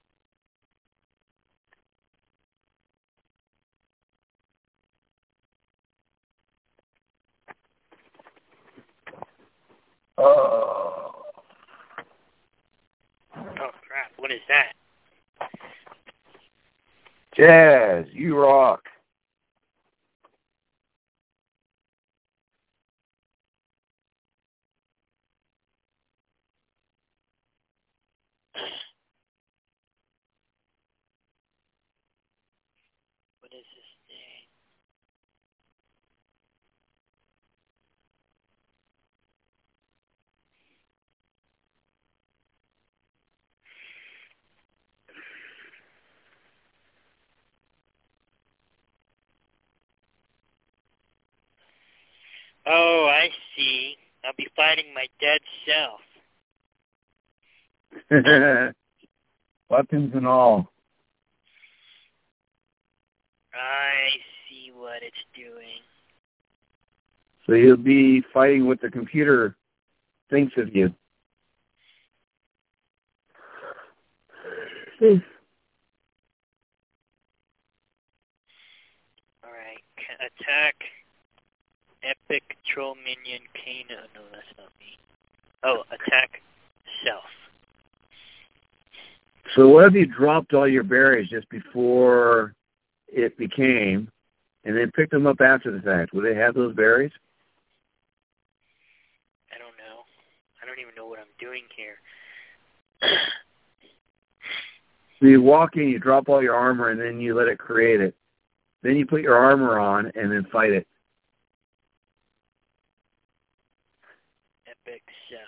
Oh. Oh, crap. What is that? Jazz, you rock. What is this thing? Oh, I see. I'll be fighting my dead self. Weapons and all. I see what it's doing. So you'll be fighting what the computer thinks of you. Alright, attack Epic Troll Minion Kano. No, that's not me. Oh, attack self. So what if you dropped all your berries just before it became, and then picked them up after the fact? Would they have those berries? I don't know. I don't even know what I'm doing here. So you walk in, you drop all your armor, and then you let it create it. Then you put your armor on, and then fight it. Epic self.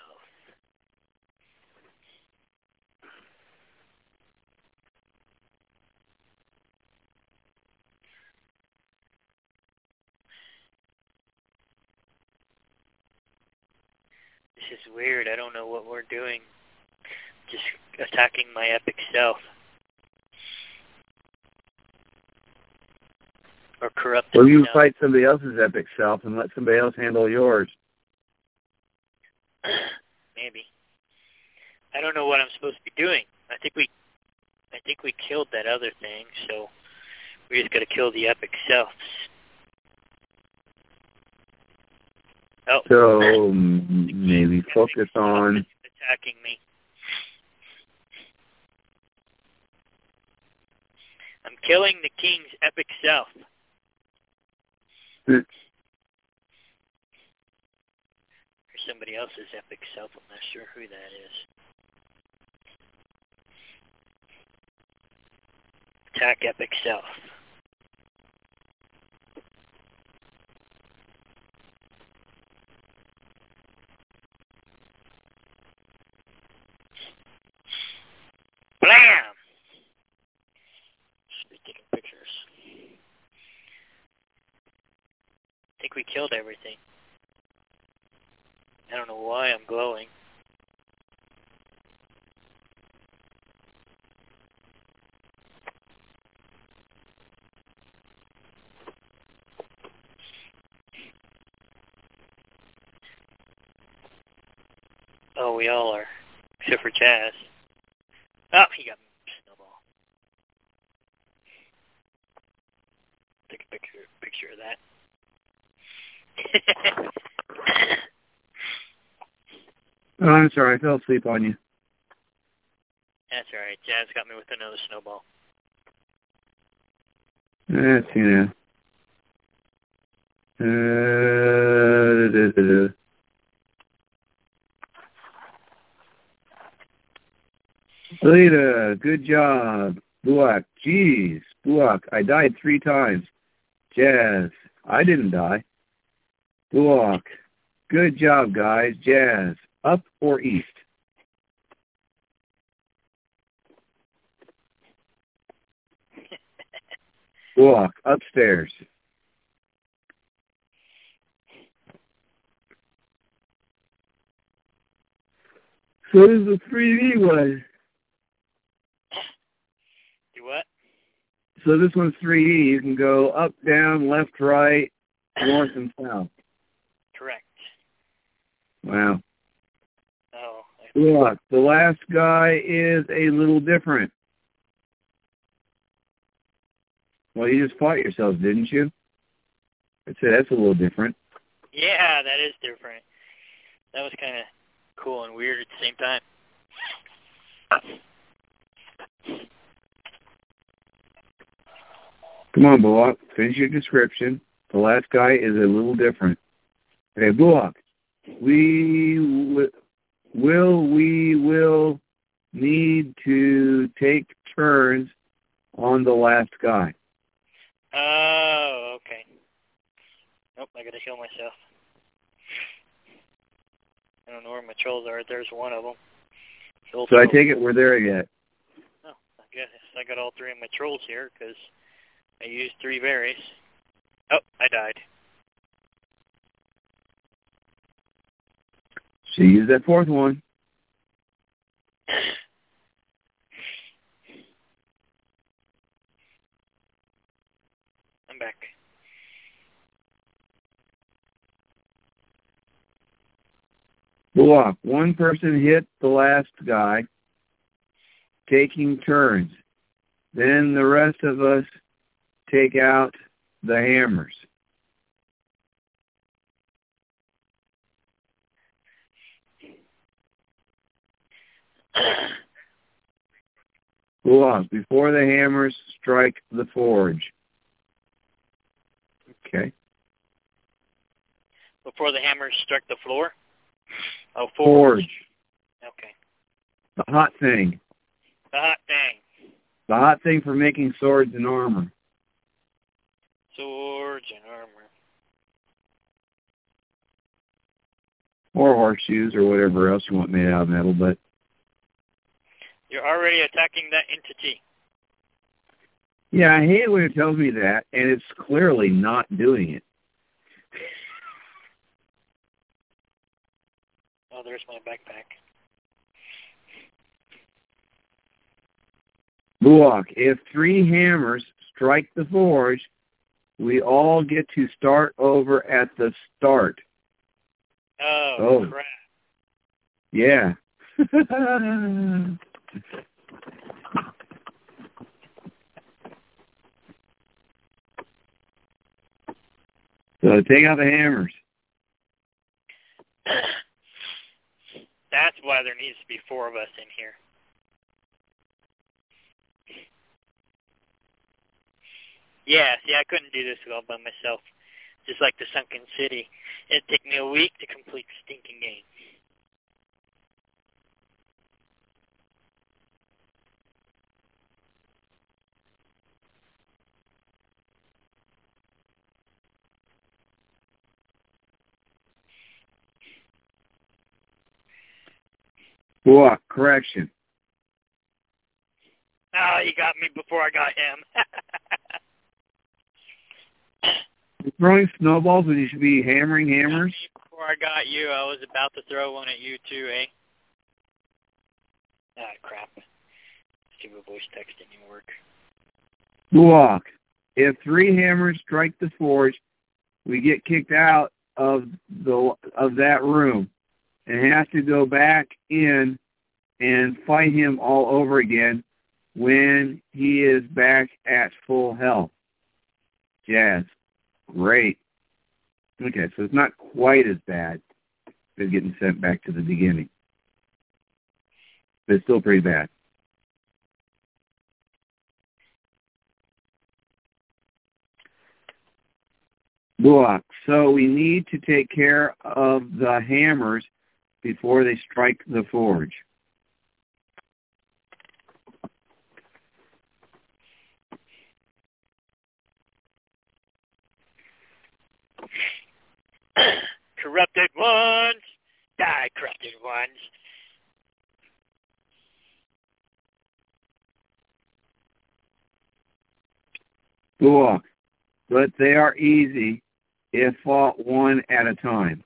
This is weird. I don't know what we're doing. Just attacking my epic self. Or corrupted Or you self. fight somebody else's epic self and let somebody else handle yours. Maybe. I don't know what I'm supposed to be doing. I think we I think we killed that other thing, so we just gotta kill the epic selves. Oh. So maybe focus on attacking me. I'm killing the king's epic self. Hmm. Or somebody else's epic self. I'm not sure who that is. Attack epic self. Blam! Just be taking pictures. I think we killed everything. I don't know why I'm glowing. Oh, we all are. Except for Chaz. Oh, he got snowball. Take a picture picture of that. Oh, I'm sorry, I fell asleep on you. That's alright. Jazz got me with another snowball. That's, you know. Uh, da, da, da, da. Lita, good job. Buak, jeez. Buak, I died three times. Jazz, I didn't die. Buak, good job, guys. Jazz, up or east? Buak, upstairs. So this is a three D one. Do what? So this one's three D. You can go up, down, left, right, north, and south. Correct. Wow. Oh. Look, the last guy is a little different. Well, you just fought yourselves, didn't you? I'd say that's a little different. Yeah, that is different. That was kind of cool and weird at the same time. Come on, Bullock. Finish your description. The last guy is a little different. Okay, Bullock. We w- will, we will need to take turns on the last guy. Oh, okay. Nope, I gotta heal myself. I don't know where my trolls are. There's one of them. So troll. I take it we're there yet. Oh, I guess I got all three of my trolls here because I used three berries. Oh, I died. So use that fourth one. I'm back. Block. One person hit the last guy, taking turns. Then the rest of us take out the hammers. Block. Before the hammers strike the forge. Okay. Before the hammers struck the floor? Oh, forge. forge. Okay. The hot thing. The hot thing. The hot thing for making swords and armor. Swords and armor. Or horseshoes or whatever else you want made out of metal, but... You're already attacking that entity. Yeah, I hate it when it tells me that, and it's clearly not doing it. Oh, there's my backpack. Block. If three hammers strike the forge, we all get to start over at the start. Oh, oh. crap. Yeah. So take out the hammers. That's why there needs to be four of us in here. Yeah, see, I couldn't do this all by myself. Just like the Sunken City. It'd take me a week to complete the stinking game. Block. Correction. Oh, you got me before I got him. You're throwing snowballs when you should be hammering hammers? Before I got you, I was about to throw one at you too, eh? Ah, crap. Stupid voice text didn't work. Block. If three hammers strike the forge, we get kicked out of the of that room and have to go back in and fight him all over again when he is back at full health. Jazz. Great. Okay, so it's not quite as bad as getting sent back to the beginning. But it's still pretty bad. Block. So we need to take care of the hammers before they strike the forge. Corrupted ones! Die, corrupted ones! Block. But they are easy if fought one at a time.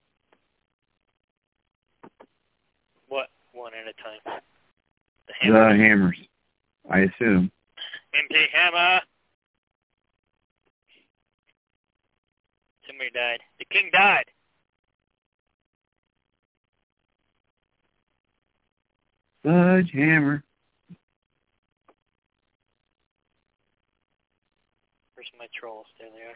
What? One at a time? The hammers. hammers. The hammers, I assume. Empty hammer! Somebody died. The king died! Fudge hammer. Where's my trolls? There they are.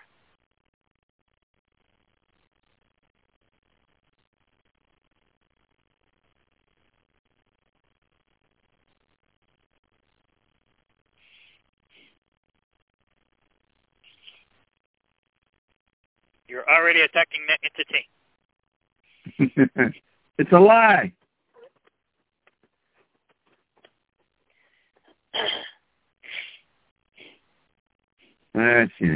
You're already attacking that entity. It's a lie. That's it.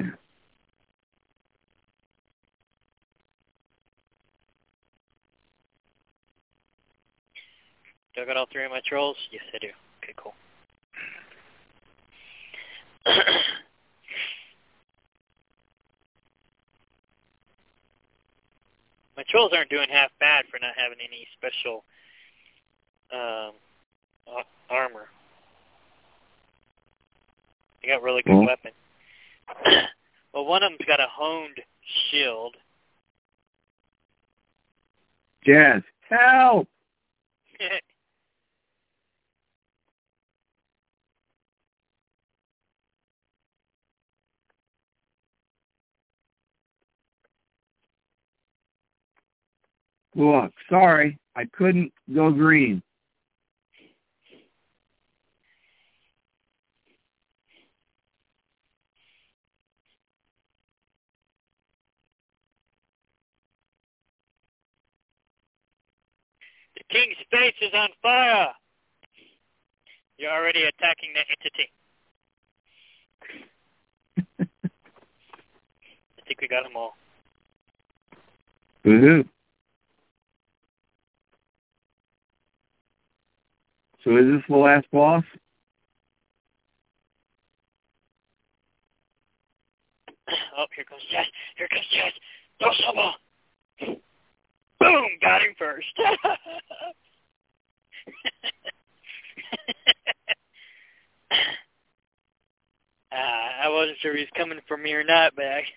Do I got all three of my trolls? Yes, I do. Okay, cool. My trolls aren't doing half bad for not having any special um, armor. They got really good well, weapons. Well, one of them's got a honed shield. Jazz, help! Look, sorry, I couldn't go green. The king's face is on fire. You're already attacking the entity. I think we got them all. Woohoo. So is this the last boss? Oh, here comes Jess. Here comes Jess. Dos Homo. Boom! Got him first. uh, I wasn't sure he was coming for me or not, but I,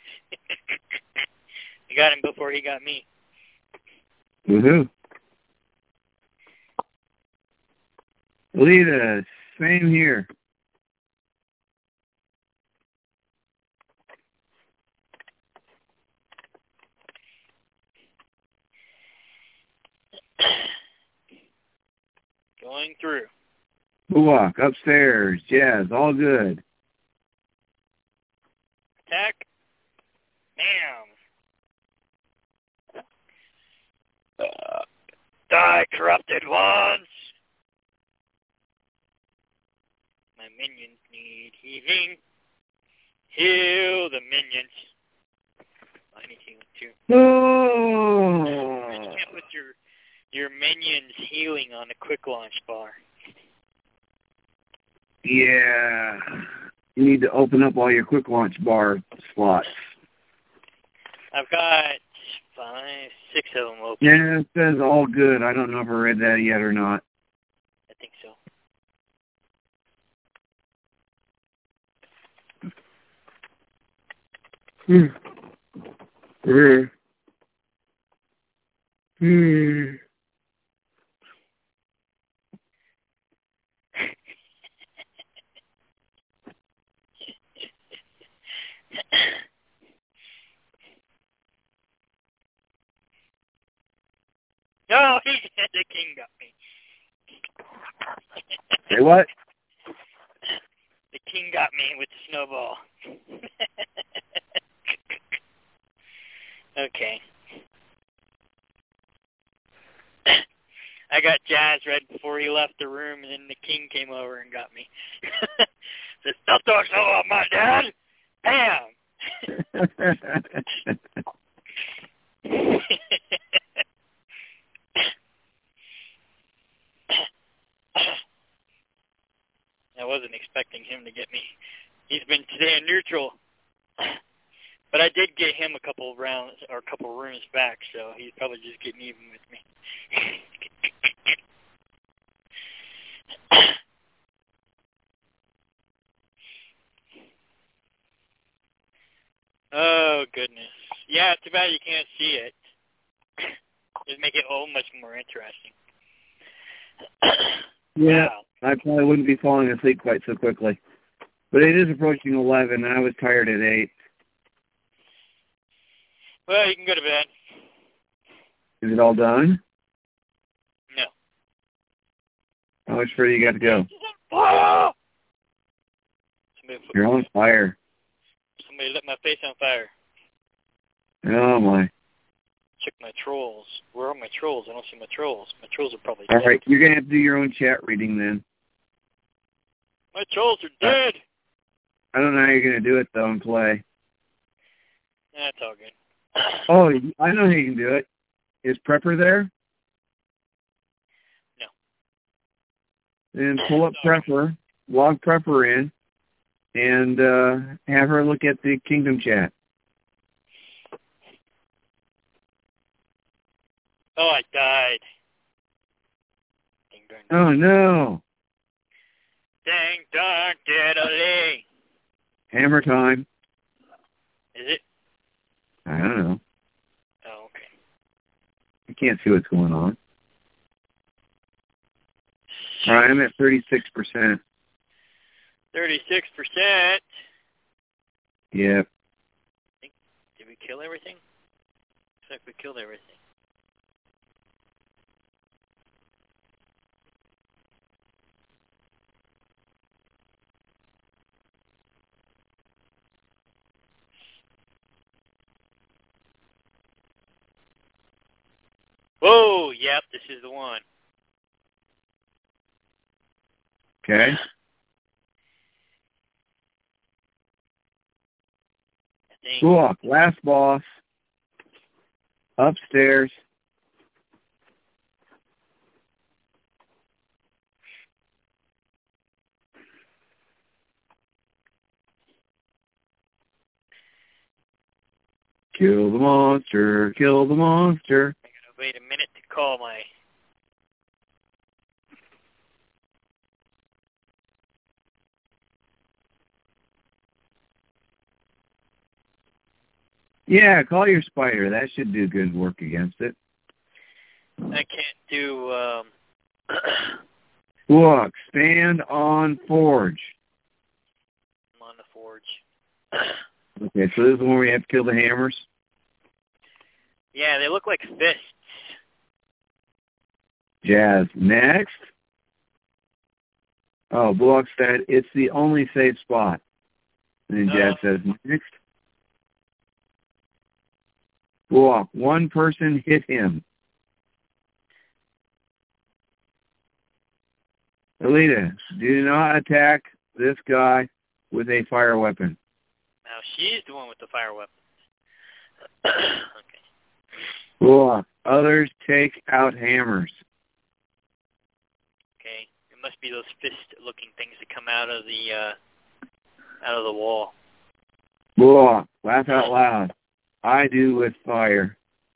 I got him before he got me. Woohoo. Alita, same here. Going through. Walk upstairs. Jazz, all good. Attack. Bam. Uh, die, corrupted ones. My minions need healing. Heal the minions. I need healing too. Oh. You can't put your your minions healing on the quick launch bar. Yeah. You need to open up all your quick launch bar slots. I've got five, six of them open. Yeah, it says all good. I don't know if I read that yet or not. I think so. Hmm. Hmm. Hmm. No, he, the king got me. Say what? The king got me with the snowball. Okay. I got Jazz right before he left the room, and then the king came over and got me. Said, "Stop talking about my dad!" Bam! I wasn't expecting him to get me. He's been today in neutral. But I did get him a couple of rounds or a couple of rooms back, so he's probably just getting even with me. Oh, goodness. Yeah, too bad you can't see it. It'd make it all much more interesting. Yeah, Wow. I probably wouldn't be falling asleep quite so quickly. But it is approaching eleven, and I was tired at eight. Well, you can go to bed. Is it all done? No. How much further you got to go? Oh! Somebody, put, You're on fire. somebody lit my face on fire. Oh, my. Check my trolls. Where are my trolls? I don't see my trolls. My trolls are probably All dead. right, you're going to have to do your own chat reading then. My trolls are dead. I don't know how you're going to do it, though, and play. That's all good. Oh, I know how you can do it. Is Prepper there? No. Then pull up Prepper, log Prepper in, and uh, have her look at the Kingdom chat. Oh, I died. Ding, darn, Oh, no. dang darn diddly. Hammer time. Is it? I don't know. Oh, okay. I can't see what's going on. All right, I'm at thirty-six percent. thirty-six percent. Yep. Did we kill everything? Looks like we killed everything. Whoa, yep, this is the one. Okay. I think. Cool. Last boss. Upstairs. Kill the monster. Kill the monster. I gotta wait a minute to call my... Yeah, call your spider. That should do good work against it. I can't do, um... Look, stand on forge. I'm on the forge. Okay, so this is when we have to kill the hammers. Yeah, they look like fists. Jazz. Next. Oh, Bullock said it's the only safe spot. And then Jazz Uh, says next. Bullock, one person hit him. Alita, do not attack this guy with a fire weapon. now she's the one with the fire weapons. Okay. Bullock, others take out hammers. Okay. It must be those fist-looking things that come out of the, uh, out of the wall. Bullock, laugh out loud. I do with fire.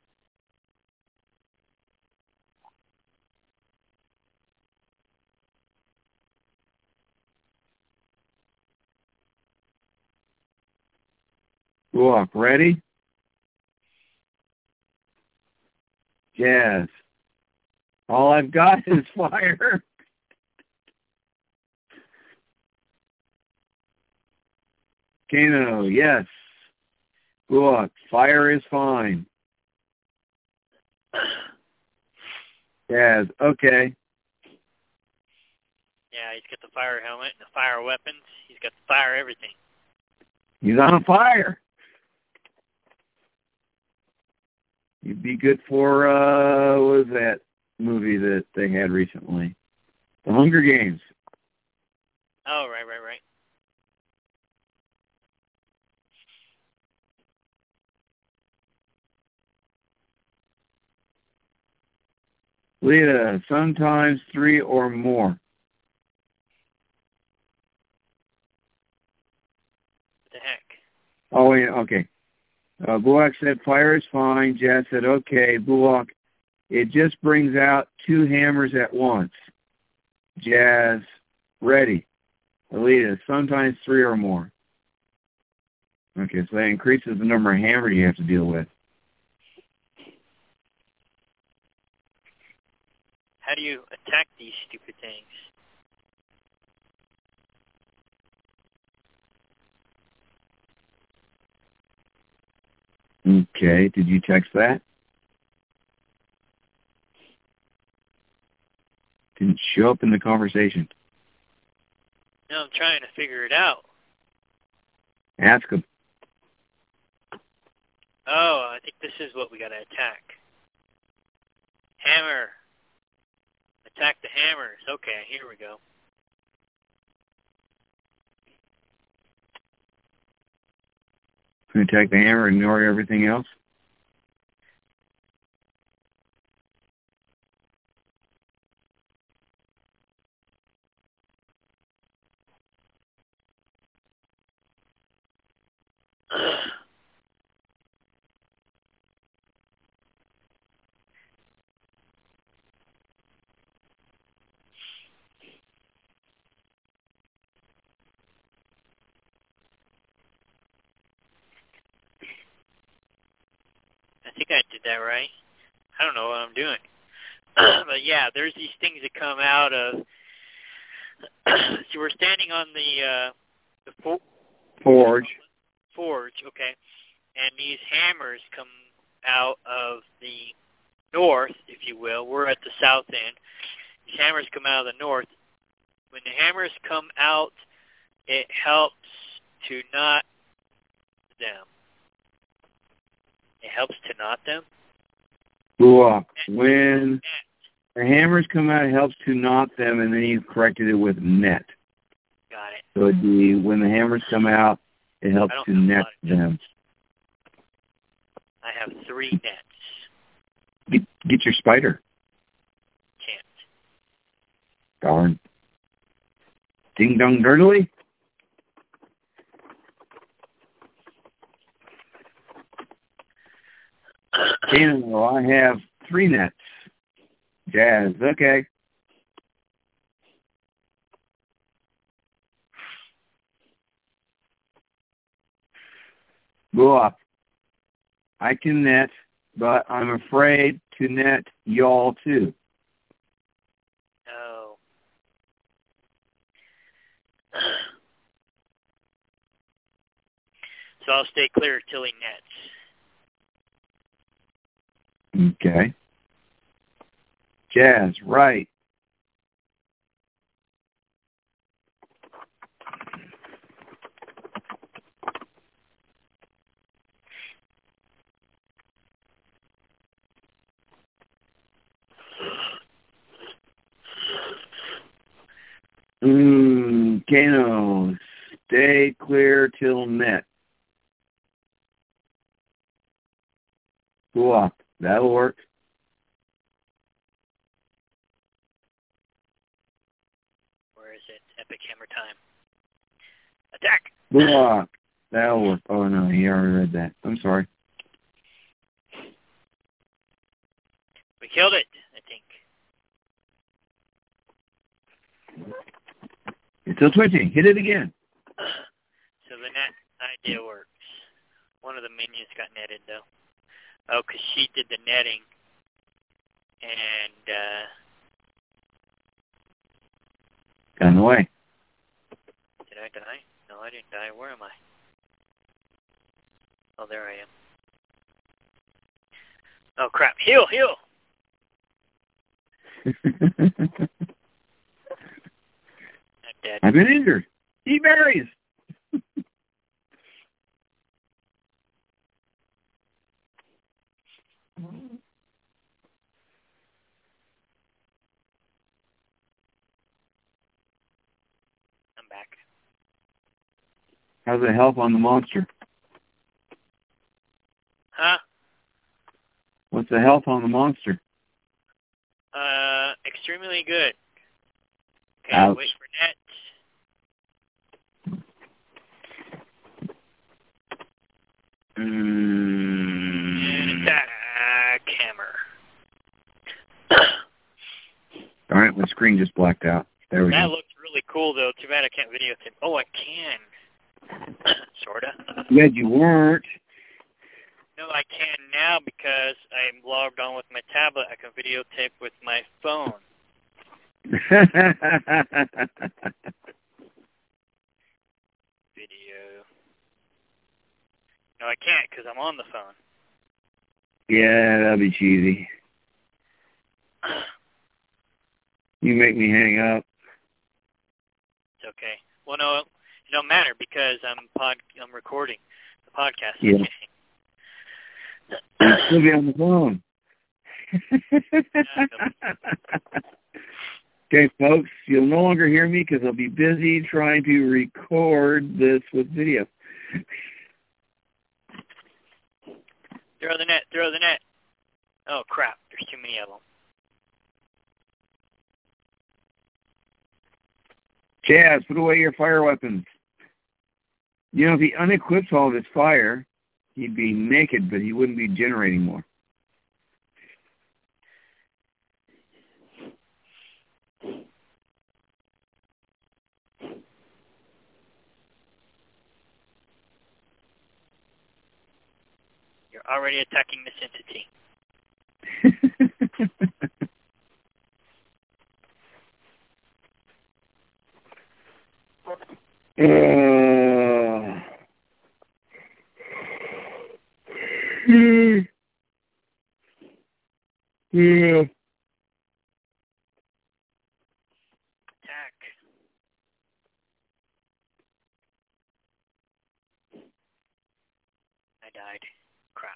Bullock, ready? Jazz. All I've got is fire. Kano, yes. Bullock, fire is fine. Jazz, okay. Yeah, he's got the fire helmet and the fire weapons. He's got the fire everything. He's on fire. You'd be good for, uh, what was that movie that they had recently? The Hunger Games. Oh, right, right, right. Lita, sometimes three or more. What the heck? Oh, wait, okay. Uh, Bullock said fire is fine. Jazz said, okay. Bullock, it just brings out two hammers at once. Jazz, ready. Alita, sometimes three or more. Okay, so that increases the number of hammers you have to deal with. How do you attack these stupid things? Okay, did you text that? Didn't show up in the conversation. No, I'm trying to figure it out. Ask him. Oh, I think this is what we gotta attack. Hammer. Attack the hammers. Okay, here we go. Can attack the hammer and ignore everything else? I think I did that right. I don't know what I'm doing. But yeah, there's these things that come out of. So we're standing on the uh, the fo- Forge. forge, okay, and these hammers come out of the north, if you will. We're at the south end. These hammers come out of the north. When the hammers come out, it helps to knot them. It helps to knot them. Look, when the hammers come out, it helps to knot them, and then you corrected it with net. Got it. So it'd be when the hammers come out, it helps to net them. I have three nets. Get, get your spider. Can't. Darn. Ding dong dirtily. Well, I have three nets. Jazz, okay. Go up. I can net, but I'm afraid to net y'all too. Oh. So I'll stay clear till he nets. Okay. Jazz, right. Mmm, Kano, stay clear till net. Go up. That'll work. Where is it? Epic hammer time. Attack! Block. That'll work. Oh, no, he already read that. I'm sorry. We killed it, I think. It's still twitching. Hit it again. So the net idea works. One of the minions got netted, though. Oh, because she did the netting. And, uh... Got in the way. Did I die? No, I didn't die. Where am I? Oh, there I am. Oh, crap. Heal, heal! I'm dead. I've been injured. Eat berries. I'm back. How's the health on the monster? Huh? What's the health on the monster? Uh, extremely good. Okay, Ouch. wait for net. Mm. And attack hammer. All right, my screen just blacked out. There we That go. looks really cool, though. Too bad I can't videotape. Oh, I can. Sorta. Yeah, you weren't. No, I can now because I'm logged on with my tablet. I can videotape with my phone. Video. No, I can't because I'm on the phone. Yeah, that'd be cheesy. You make me hang up. It's okay. Well, no, it don't matter because I'm pod. I'm recording the podcast. Yeah. Okay. You'll still be on the phone. Okay, folks, you'll no longer hear me because I'll be busy trying to record this with video. Throw the net. Throw the net. Oh, crap. There's too many of them. Jazz, put away your fire weapons. You know, if he unequips all of his fire, he'd be naked, but he wouldn't be generating more. Your You're already attacking this entity. uh, yeah. Attack. I died. Crap.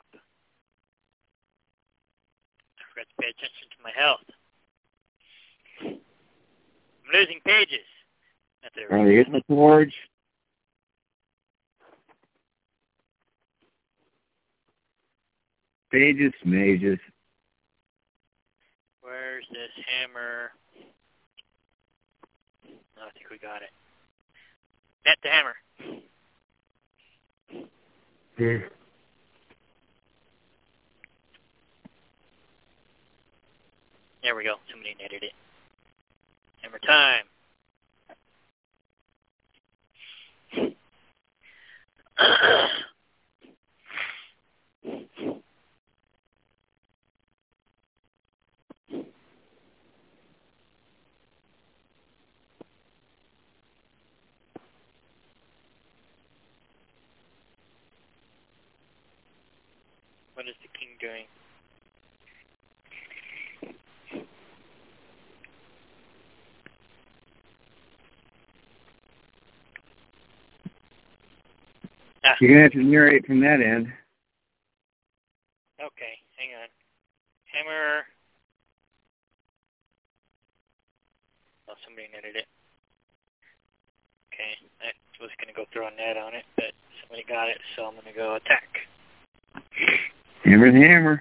I forgot to pay attention to my health. I'm losing pages. That's it. Are you getting the forge? Pages, mages. Where's this hammer? Oh, I think we got it. Net the hammer. Hmm. There we go. Somebody netted it. Hammer time. What is the king doing? Ah. You're going to have to narrate from that end. Okay, hang on. Hammer. Oh, somebody netted it. Okay, I was going to go throw a net on it, but somebody got it, so I'm going to go attack. Hammer the hammer.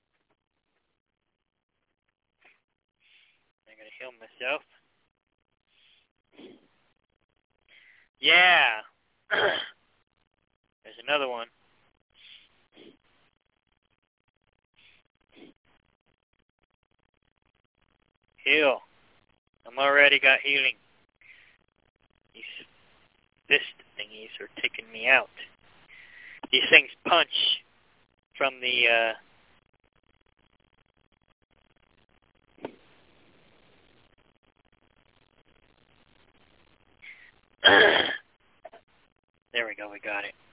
I'm going to heal myself. Yeah! There's another one. Heal. I'm already got healing. These fist thingies are taking me out. These things punch from the, uh... there we go, we got it.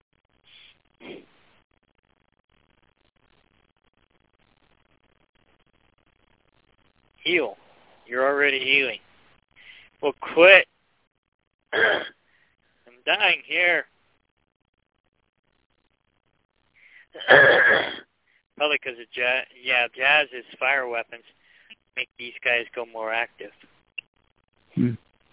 Heal. You're already healing. Well, quit. I'm dying here. Probably because of Jazz. Yeah, Jazz's fire weapons make these guys go more active. Hmm.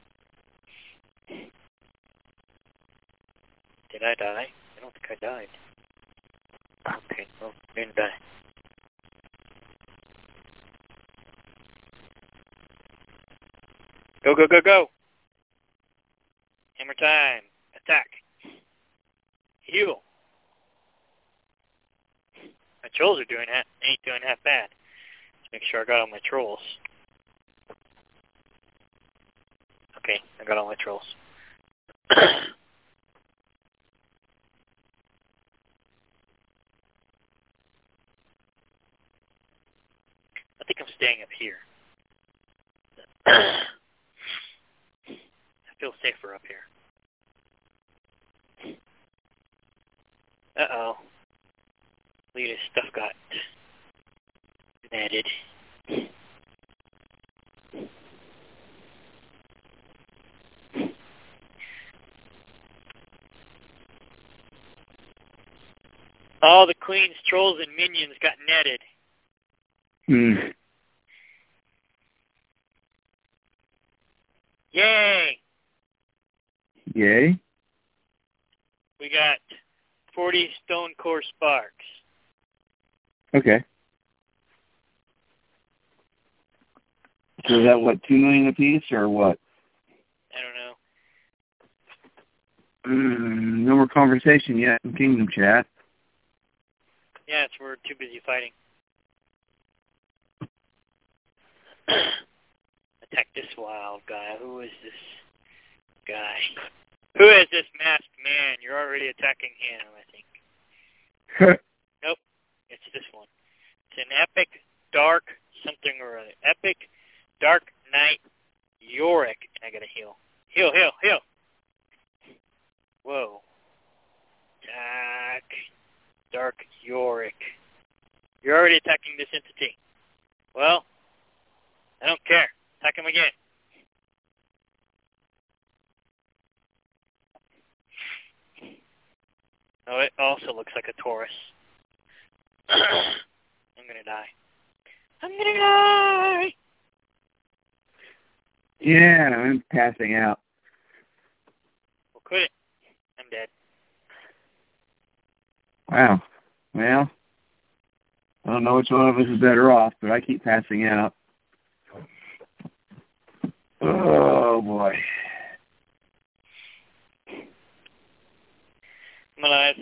Did I die? I don't think I died. Okay, well, I didn't die. Go, go, go, go! Hammer time. Attack. Heal. My trolls are doing that. Ain't doing half bad. Let's make sure I got all my trolls. Okay, I got all my trolls. I think I'm staying up here. I feel safer up here. Uh-oh. Leader's stuff got netted. All the queen's trolls and minions got netted. Hmm. Yay! Yay? We got forty stone core sparks. Okay. So is that, what, two million apiece, or what? I don't know. Mm, no more conversation yet in Kingdom Chat. Yeah, it's we're too busy fighting. Attack this wild guy. Who is this guy? Who is this masked man? You're already attacking him, I think. Nope. It's an epic, dark, something or other. Epic, dark knight, Yorick. And I gotta heal. Heal, heal, heal. Whoa. Attack. Dark Yorick. You're already attacking this entity. Well, I don't care. Attack him again. Oh, it also looks like a Taurus. I'm gonna die. I'm gonna die! Yeah, I'm passing out. Well, quit it. I'm dead. Wow. Well, I don't know which one of us is better off, but I keep passing out. Oh, boy. I'm alive.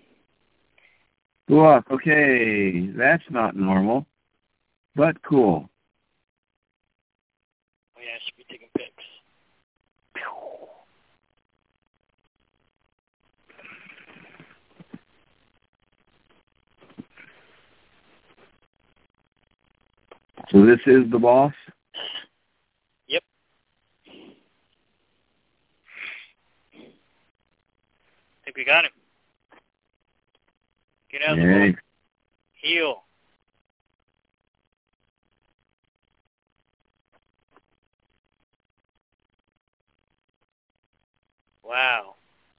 Look, okay, that's not normal, but cool. Oh, yeah, I should be taking pics. So this is the boss? Yep. I think we got him. Get out of the way. Heal. Wow.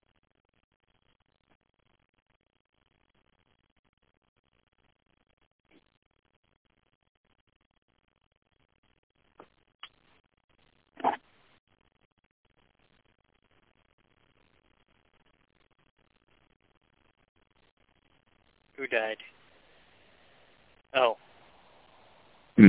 Who died? Oh. Hmm.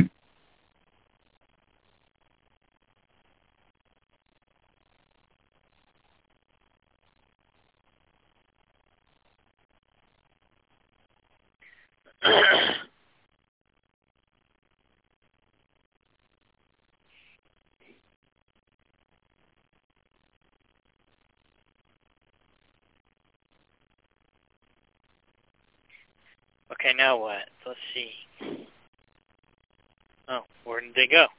Okay, now what? Let's see. Oh, where did they go?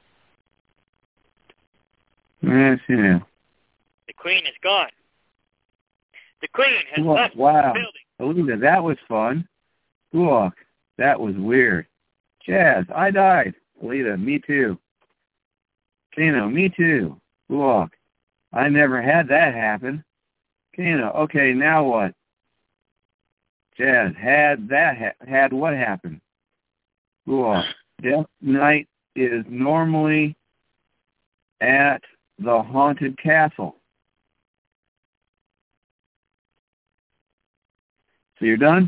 Yes, yeah. The queen is gone. The queen has Look, left wow. the building. Alita, that was fun. Look, that was weird. Jazz, I died. Alita, me too. Kano, me too. Look, I never had that happen. Kano, okay, now what? Jazz, had that ha- had what happen? Look, Death Knight is normally at the haunted castle. So you're done?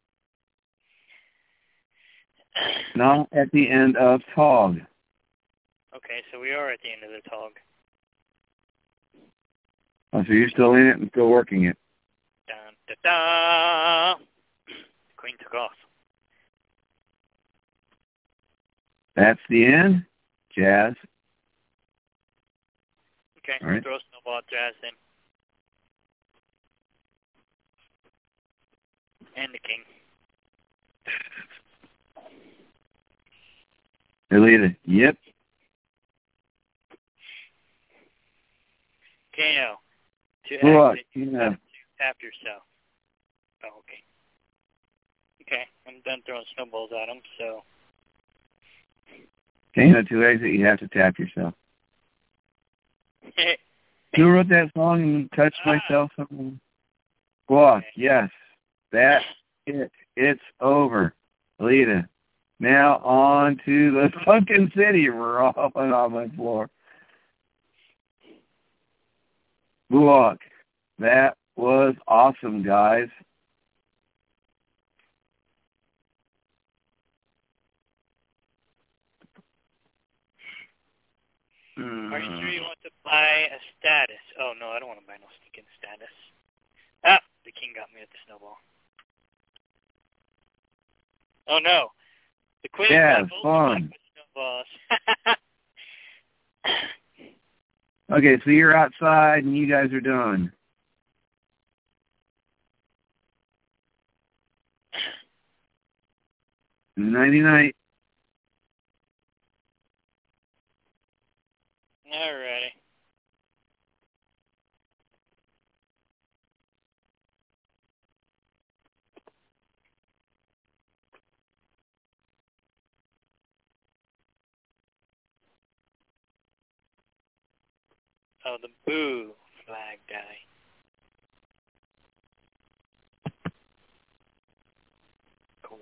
Not at the end of Tog. Okay, so we are at the end of the Tog. Oh, so you're still in it and still working it. Dun, da, da. The queen took off. That's the end? Jazz. Okay, All right. throw a snowball at Jazz then. And the king. Alita, yep. Kano, to Look, exit, you you know. have to tap yourself. Oh, okay. Okay, I'm done throwing snowballs at him, so... Kano, to exit, you have to tap yourself. Who wrote that song and touched Ah. myself? Look, yes. That's it. It's over. Alita. Now on to the sunken city. We're all on my floor. Look, that was awesome, guys. Are you sure you want to buy a status? Oh, no, I don't want to buy no stinking status. Ah, the king got me with the snowball. Oh, no. The queen Yeah, got both fun. snowballs. Okay, so you're outside and you guys are done. Nighty-night. Alrighty. Oh, the boo flag guy. Cool.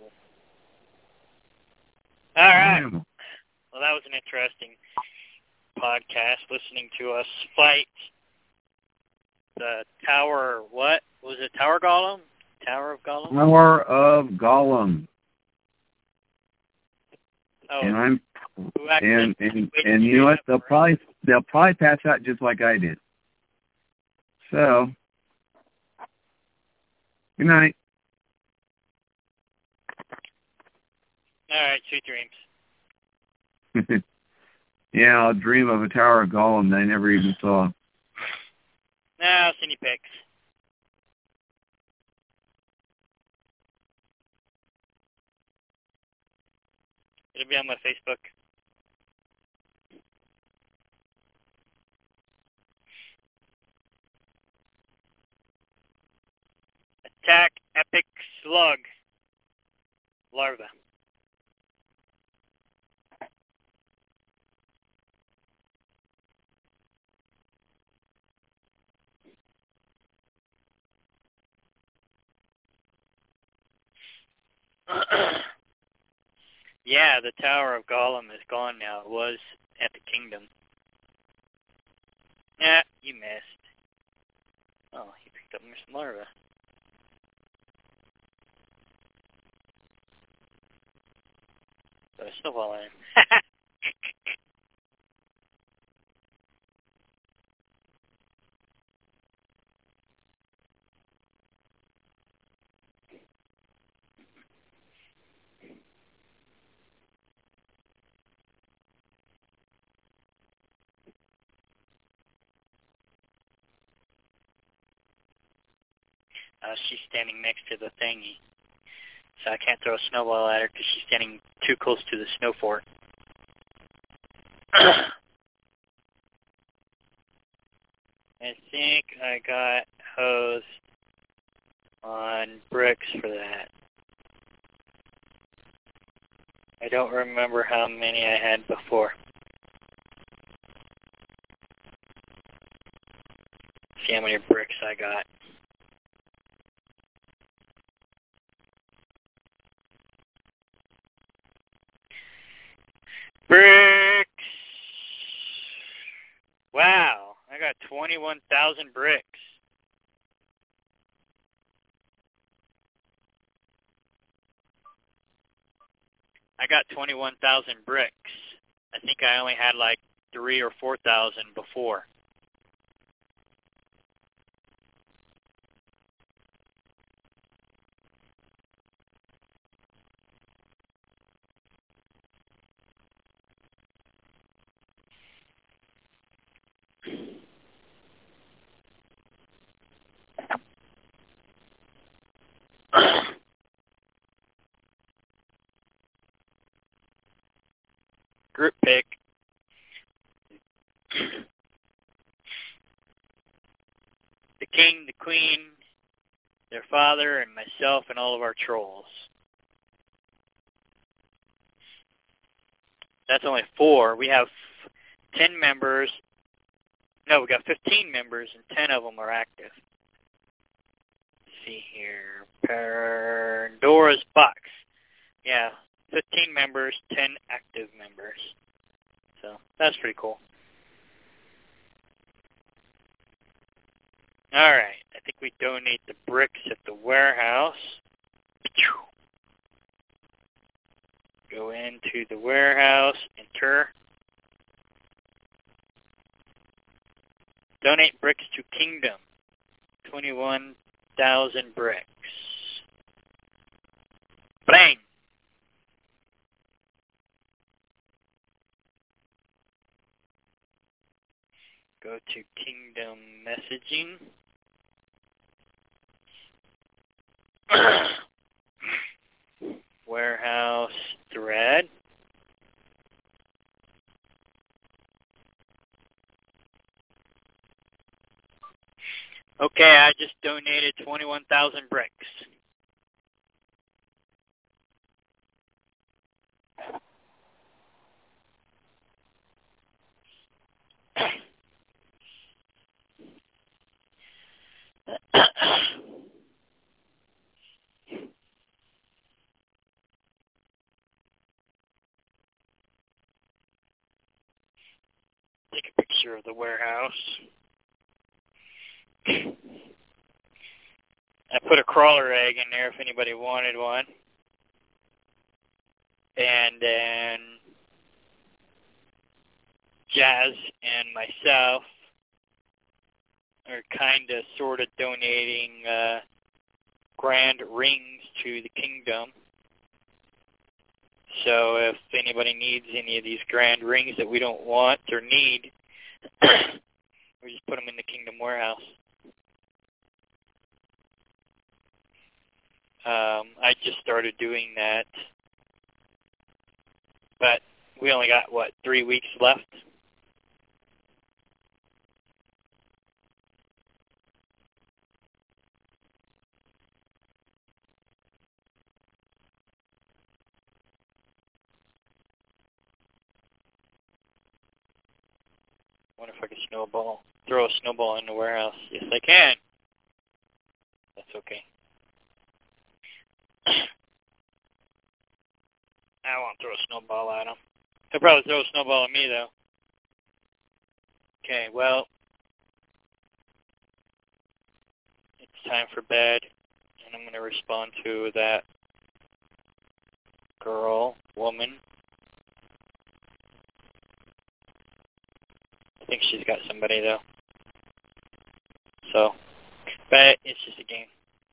All right. Well, that was an interesting podcast, listening to us fight the Tower, what? Was it Tower Golem? Tower of Golem? Tower of Golem. Oh, and I'm and and, and you know what? They'll probably they'll probably pass out just like I did. So, good night. All right, sweet dreams. Yeah, I'll dream of a Tower of Golem that I never even saw. No, Cindy pics. It'll be on my Facebook. Attack Epic Slug Larva. Yeah, the Tower of Golem is gone now. It was at the Kingdom. Yeah, you missed. Oh, he picked up Miss Larva. But I still follow him. Uh, she's standing next to the thingy. So I can't throw a snowball at her because she's standing too close to the snow fort. I think I got hosed on bricks for that. I don't remember how many I had before. See how many bricks I got. Bricks! Wow, I got twenty-one thousand bricks. I got twenty-one thousand bricks. I think I only had like three or four thousand before. Group pick. The king, the queen, their father, and myself, and all of our trolls. That's only four. We have ten members. No, we got fifteen members, and ten of them are active. Let's see here. Pandora's Box. Yeah, fifteen members, ten active members. So that's pretty cool. All right, I think we donate the bricks at the warehouse. Go into the warehouse, enter. Donate bricks to Kingdom. twenty-one thousand bricks. Bang! Go to Kingdom Messaging. Warehouse, guy just donated twenty-one thousand bricks. Take a picture of the warehouse. I put a crawler egg in there if anybody wanted one. And then Jazz and myself are kind of sort of donating uh, grand rings to the kingdom. So if anybody needs any of these grand rings that we don't want or need, we just put them in the kingdom warehouse. Um, I just started doing that, but we only got, what, three weeks left? I wonder if I can snowball, throw a snowball in the warehouse. Yes, I can. That's okay. I won't throw a snowball at him. He'll probably throw a snowball at me, though. Okay, well, it's time for bed, and I'm going to respond to that girl, woman. I think she's got somebody, though. So, but it's just a game.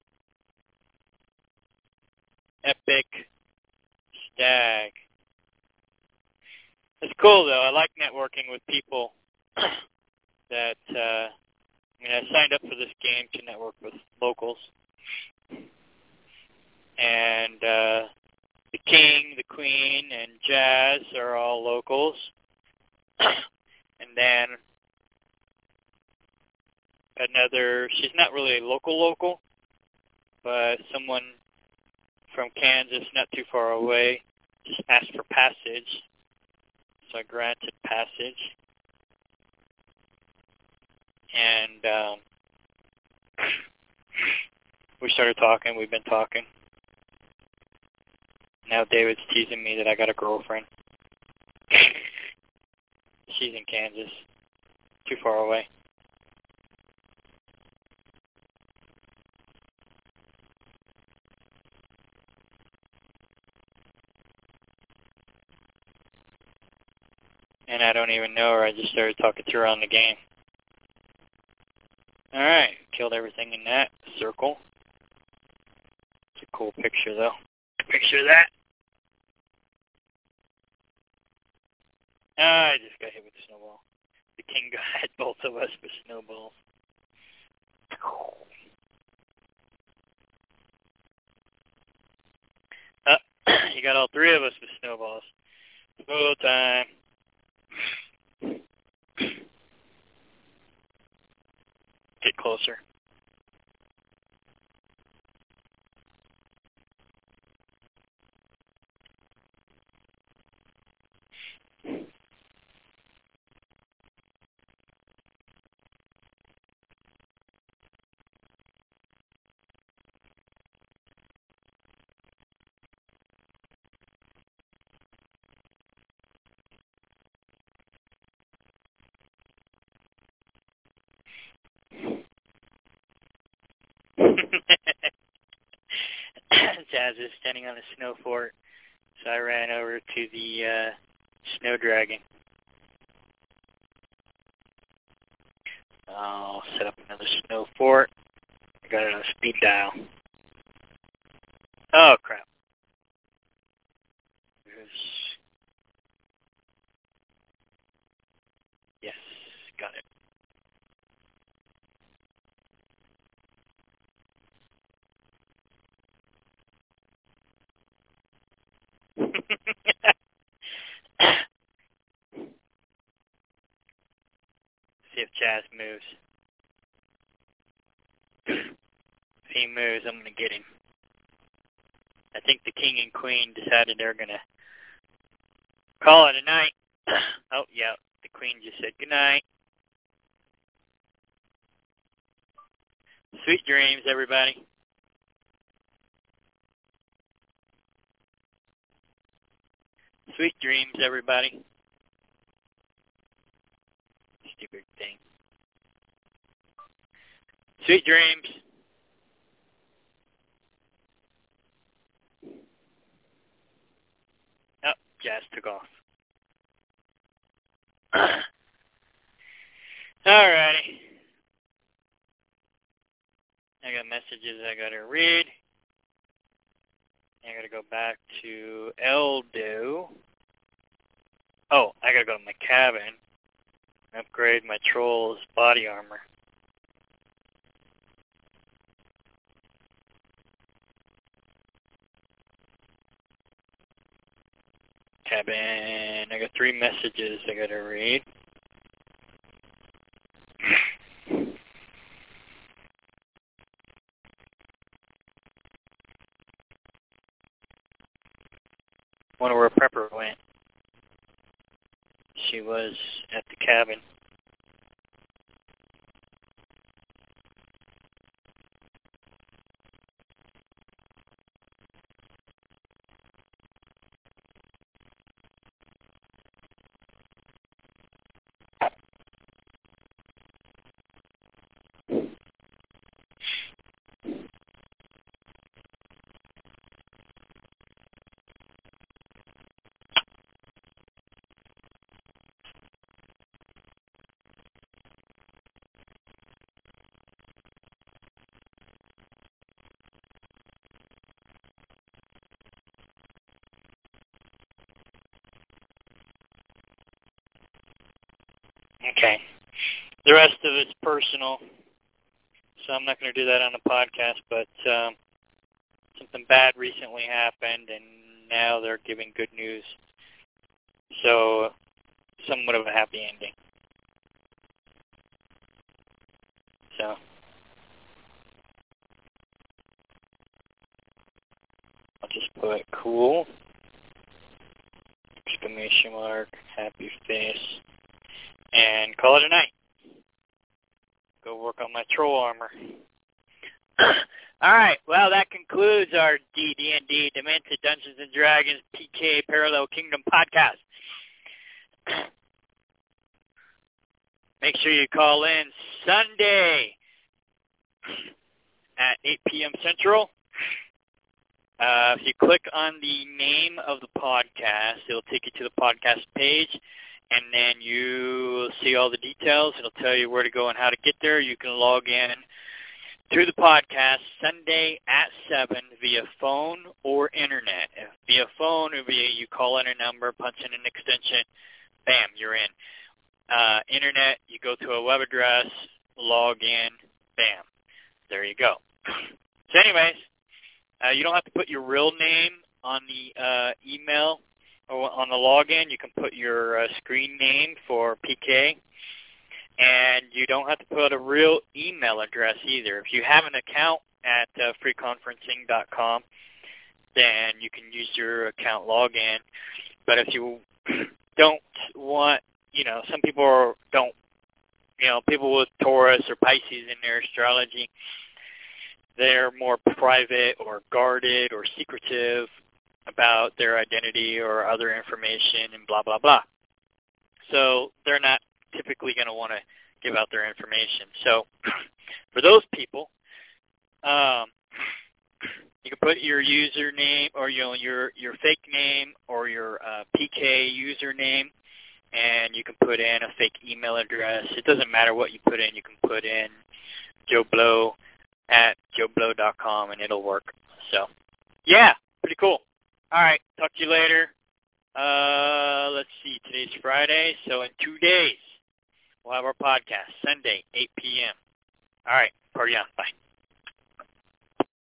Epic Stag. It's cool, though. I like networking with people that, uh, I mean, I signed up for this game to network with locals. And uh, the king, the queen, and Jazz are all locals. And then another, she's not really a local local, but someone from Kansas, not too far away, just asked for passage. So I granted passage. And um, we started talking. We've been talking. Now David's teasing me that I got a girlfriend. She's in Kansas. Too far away. And I don't even know her. I just started talking to her on the game. Alright. Killed everything in that circle. It's a cool picture, though. Picture of that. Ah, I just got hit with a snowball. The king got both of us with snowballs. Uh, you got all three of us with snowballs. Full time. Get closer. Jazz is standing on a snow fort, so I ran over to the uh, snow dragon. I'll set up another snow fort. I got it on speed dial. Oh, crap. There's... Yes, got it. See if Jazz moves. moves, I'm going to get him. I think the king and queen decided they're going to call it a night. Oh, yeah, the queen just said good night. Sweet dreams, everybody. Sweet dreams, everybody. Stupid thing. Sweet dreams. Oh, Jazz took off. Alrighty. I got messages I gotta read. I gotta go back to Eldo. Oh, I gotta go to my cabin and upgrade my troll's body armor. Cabin. I got three messages I gotta read. Wonder where Pepper went. She was at the cabin. Okay. The rest of it's personal, so I'm not going to do that on the podcast, but um, something bad recently happened, and now they're giving good news. So, somewhat of a happy ending. So, I'll just put cool, exclamation mark, happy face, and call it a night. Go work on my troll armor. All right. Well, that concludes our D and D Demented Dungeons and Dragons P K Parallel Kingdom podcast. Make sure you call in Sunday at eight p.m. Central. Uh, if you click on the name of the podcast, it'll take you to the podcast page, and then you see all the details. It'll tell you where to go and how to get there. You can log in to the podcast Sunday at seven via phone or internet. If via phone or via you call in a number, punch in an extension, bam, you're in. Uh, internet, you go to a web address, log in, bam, there you go. So anyways, uh, you don't have to put your real name on the uh, email or on the login. You can put your uh, screen name for P K. And you don't have to put a real email address either. If you have an account at uh, free conferencing dot com, then you can use your account login. But if you don't want, you know, some people are, don't, you know, people with Taurus or Pisces in their astrology, they're more private or guarded or secretive about their identity or other information and blah, blah, blah. So they're not typically going to want to give out their information. So for those people, um, you can put your username or you know, your your fake name or your uh, P K username, and you can put in a fake email address. It doesn't matter what you put in. You can put in Joe Blow at joe blow dot com, and it'll work. So, yeah, pretty cool. All right, talk to you later. Uh, let's see, today's Friday, so in two days, we'll have our podcast, Sunday, eight p.m. All right, party on. Bye.